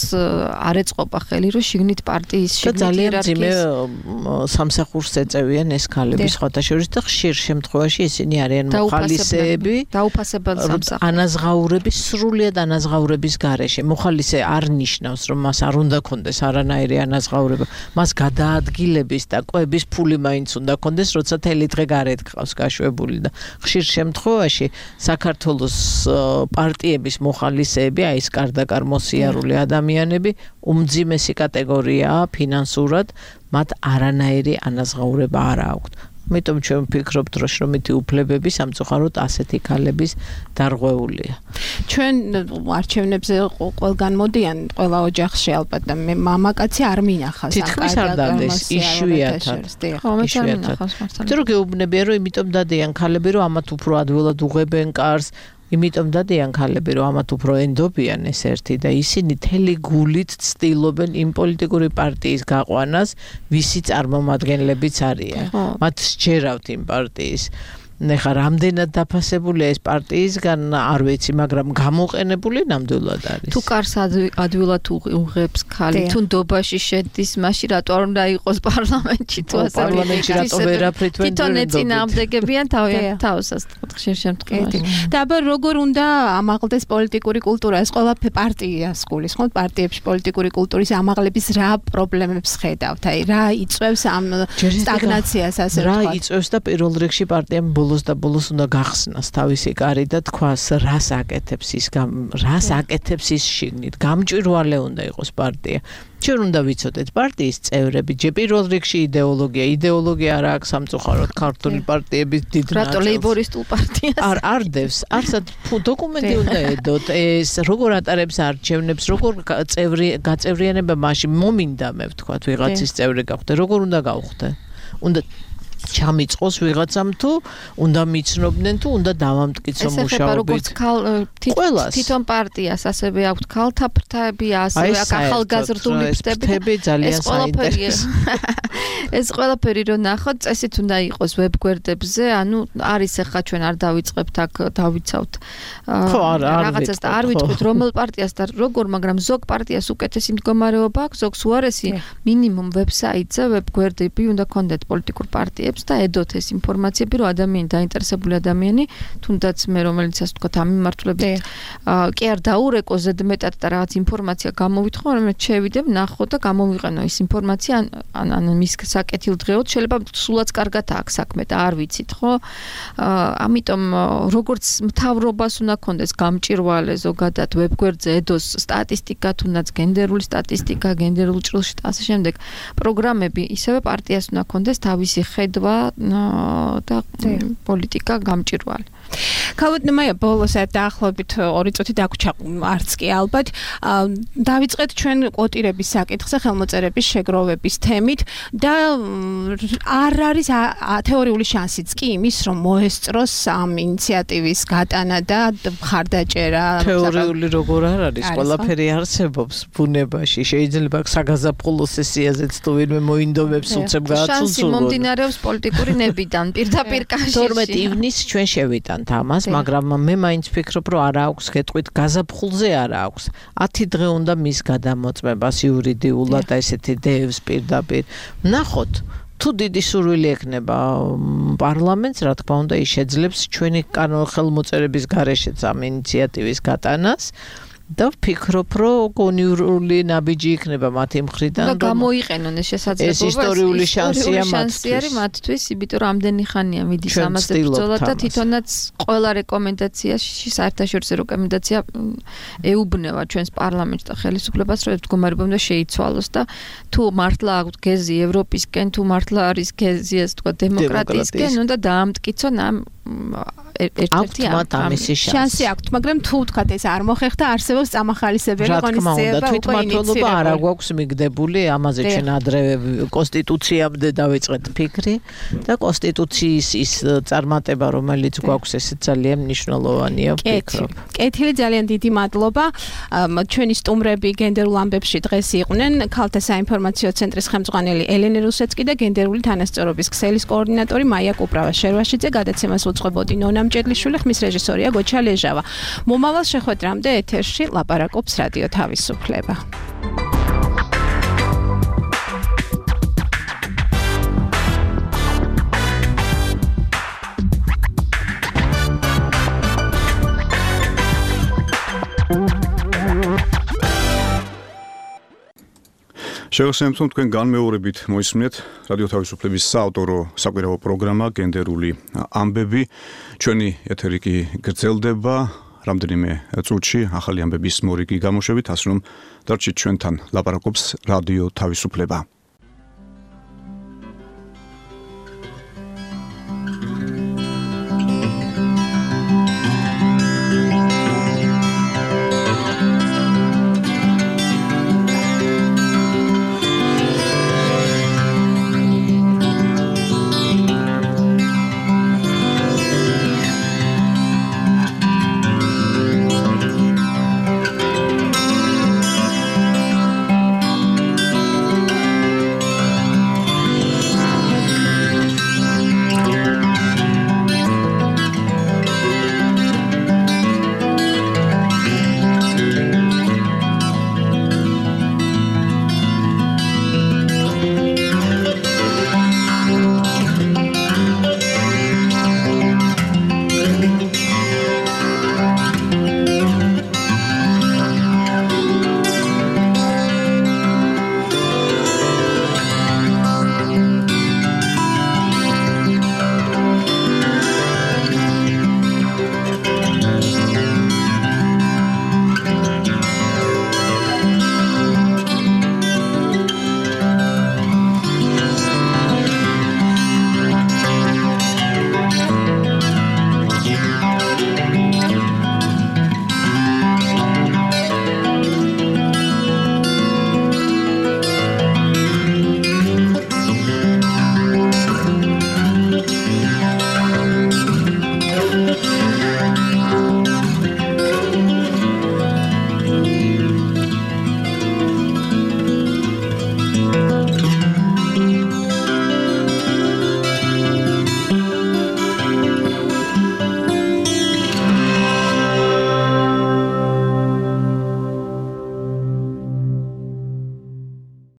Speaker 6: არ ეწყობა ხელი, რომ შიგნით პარტიის შიგნით
Speaker 5: ძალიან ძიმე სამსახურს ეწევიან ეს ქალები სხვათა შორის და ხშირ შემთხვევაში ისინი არიან მოხალისეები,
Speaker 6: დაუფასებელი სამსახური.
Speaker 5: ანაზღაურების სრულიად ანაზღაურების გარეშე. მოხალისე არ ნიშნავს, რომ მას არ უნდა კონდეს არანაირი ანაზღაურება. მას გადაადგილების და კვების ფული მაინც უნდა კონდეს, როცა თელი დღე გარეთ გყავს გაშვებული და ხშირ შემთხვევაში საქართველოს პარტიების მოხალისეები, აი ეს კარდაკარ მოსიარული ადამიანები, უმძიმესი კატეგორიაა ფინანსურად, მათ არანაირი ანაზღაურება არ აქვთ. Ამიტომ ჩვენ ვფიქრობთ, რომ შრომითი უფლებები სამწუხაროდ ასეთი ქალების დარღვეულია.
Speaker 3: ჩვენ არჩევნებზე ყველგან მოდიან, ყველა ოჯახში ალბათ და მე მამაკაცი არ მინახავს.
Speaker 5: თითქმის არ დადეს, იშვიათად. იმიტომ რომ გეუბნებიან, რომ იმიტომ დადიან ქალები, რომ ამათ უფრო ადვილად უღებენ კარს. იმიტომ დადიან ქალები, რომ ამათ უფრო ენდობიან ეს ერთი და ისინი თელი გულით ცდილობენ იმ პოლიტიკური პარტიის გაყვანას, ვისი წარმომადგენლებიც არიან. მათ სჯერავთ იმ პარტიის. ნახა რამდენად დაფასებულია ეს პარტიისგან არ ვიცი, მაგრამ გამოყენებული ნამდვილად არის.
Speaker 6: თუ კარს ადვილად უღებს ქალი, თუ ნდობაში შედის, მაშინ რატო არ უნდა იყოს პარლამენტში თუ ასე
Speaker 5: პარლამენტში რატო ვერაფრით ვერ
Speaker 6: თვითონ ეწინააღმდეგებიან თავსას ხშირ შემთხვევაში.
Speaker 3: და აბა როგორ უნდა ამაღლდეს პოლიტიკური კულტურა? ეს ყველაფერი პარტიას გულისხმობთ, პარტიებში პოლიტიკური კულტურის ამაღლების რა პრობლემებს ხედავთ? აი რა იწვევს ამ სტაგნაციას ასე
Speaker 5: რა იწვევს და პირველ რიგში პარტიამ ბოლოს და ბოლოს უნდა გახსნას თავისი კარი და თქვას რას აკეთებს ის შიგნით. გამჭვირვალე უნდა იყოს პარტია. ჩვენ უნდა ვიცოდეთ პარტიის წევრები, ჯერ პირველ რიგში იდეოლოგია არა აქვს სამწუხაროდ ქართული პარტიების დიდ ნაწილს.
Speaker 6: რატო ლეიბორისტულ პარტიას?
Speaker 5: არ დევს, არსად დოკუმენტი უნდა ედოთ, ეს როგორ ატარებს არჩევნებს, როგორ გაწევრიანება მაშინ მომინდა მე ვთქვათ ვიღაცის წევრი გახვდე, როგორ უნდა გავხდე? უნდა ჩამიწყოს ვიღაცამ თუ უნდა მიცნობდნენ თუ უნდა დავამტკიცო მუშაობით.
Speaker 6: ეს ეხება როგორც თვითონ პარტიას, ასევე აქვთ ქალთა ფრთები, ასევე აქ ახალგაზრდული ფრთები
Speaker 5: ძალიან საინტერესო.
Speaker 6: ეს ყველაფერი რომ ნახოთ, წესით უნდა იყოს ვებგვერდებზე, ანუ არის ახლა ჩვენ არ დავიწყებთ აქ დავიცავთ რაღაცას და არ ვიტყვით რომელ პარტიას და როგორ, მაგრამ ზოგ პარტიას უკეთესი მდგომარეობა აქვს, ზოგს უარესი, მინიმუმ ვებსაიტზე ვებგვერდები უნდა ქონდეთ პოლიტიკურ პარტიებს და ედოთ ეს ინფორმაციები, რომ ადამიანი დაინტერესებული ადამიანი, თუნდაც მე რომელიც ასე ვთქვათ, ამ მიმართულებით კი არ დაურეკო ზედმეტად და რაღაც ინფორმაცია გამოვითხოვ, მაგრამ შევიდებ, ნახო და გამოვიყენო ეს ინფორმაცია, ან მის საკეთილდღეოდ შეიძლება სულაც კარგად აქვს საქმე და არ ვიცით, ხო? ამიტომ როგორც მთავრობას უნდა ქონდეს გამჭირვალე ზოგადად ვებგვერდზე ედოს სტატისტიკა, თუნდაც გენდერული სტატისტიკა, გენდერულ ჭრილში და ასე შემდეგ პროგრამები, ისევე პარტიას უნდა ქონდეს თავისი ხედვა და პოლიტიკა გამჭირვალე.
Speaker 3: ქალბატონო მაია, ბოლოს დაახლოებით 2 წუთი დაგვრჩა, არც კი ალბათ. დავიწყეთ ჩვენ კვოტირების საკითხზე, ხელმოწერების შეგროვების თემით და არ არის თეორიული შანსიც კი იმის, რომ მოესწროს ამ ინიციატივის გატანა და მხარდაჭერა.
Speaker 5: თეორიული როგორ არ არის, ყველაფერი არსებობს ბუნებაში. შეიძლება საგაზაფხულო სესიაზეც თუ ვინმე მოინდომებს უცებ გააცუნცულოს.
Speaker 6: შანსი მომდინარეობს პოლიტიკური ნებიდან, პირდაპირ კავშირში.
Speaker 5: 12 ივნისს ჩვენ შევიტანთ ამას, მაგრამ მე მაინც ვფიქრობ, რომ არ აქვს გეტყვით გაზაფხულზე არ აქვს. 10 დღე უნდა მის გადამოწმებას იურიდიულად და ესეთი დევს პირდაპირ. ნახოთ თუ დიდი სურვილი ექნება პარლამენტს, რა თქმა უნდა, ის შეძლებს ჩვენი ხელმოწერების გარეშეც ამ ინიციატივის გატანას. და ვფიქრობ, რომ კონიურული ნაბიჯი იქნება მათი მხრიდან,
Speaker 6: რომ გამოიყენონ ეს შესაძლებლობა.
Speaker 5: ეს ისტორიული შანსია
Speaker 6: მათთვის, იმიტომ რომ ამდენი ხანია მიდის ამაზე ბრძოლა და თვითონაც ყველა რეკომენდაციაში, საერთაშორისო რეკომენდაცია ეუბნება ჩვენს პარლამენტს და ხელისუფლებას, რომ მდგომარეობა უნდა შეიცვალოს და თუ მართლა აქვს გეზი ევროპისკენ, თუ მართლა არის გეზი ასე თქვა დემოკრატიისკენ, უნდა დაამტკიცონ ამ ერთ-ერთი
Speaker 3: შანსი აქვს, მაგრამ თუ ვთქვათ ეს არ მოხერხდა, არსებობს წამახალისებელი ღონისძიება
Speaker 5: უკვე ინიციირებული. არა გვაქვს მიგდებული, ამაზე ჩვენ ადრევე კონსტიტუციამდე დავიწყეთ ფიქრი და კონსტიტუციის ის წარმატება, რომელიც გვაქვს, ეს ძალიან მნიშვნელოვანია, ვფიქრობ.
Speaker 3: კეთილი, ძალიან დიდი მადლობა. ჩვენი სტუმრები გენდერულ ამბებში დღეს იყვნენ ქალთა საინფორმაციო ცენტრის ხელმძღვანელი ელენე რუსეცკი და გენდერული თანასწორობის ქსელის კოორდინატორი მაია კუპრავა შერვაშიძე. გადაცემას უძღვებოდი ნონა მჭედლიშვილი, ხმის რეჟისორია გოჩა ლეჟავა. მომავალ შეხვედრამდე ეთერში ლაპარაკობს რადიო თავისუფლება.
Speaker 2: შეგახსენებთ, რომ თქვენ განმეორებით მოისმინეთ რადიო თავისუფლების საავტორო საკვირაო პროგრამა გენდერული ამბები. ჩვენი ეთერი კი გრძელდება რამდენიმე წუთში ახალი ამბების მორიგი გამოშვებით, ასე რომ დარჩით ჩვენთან, ლაპარაკობს რადიო თავისუფლება.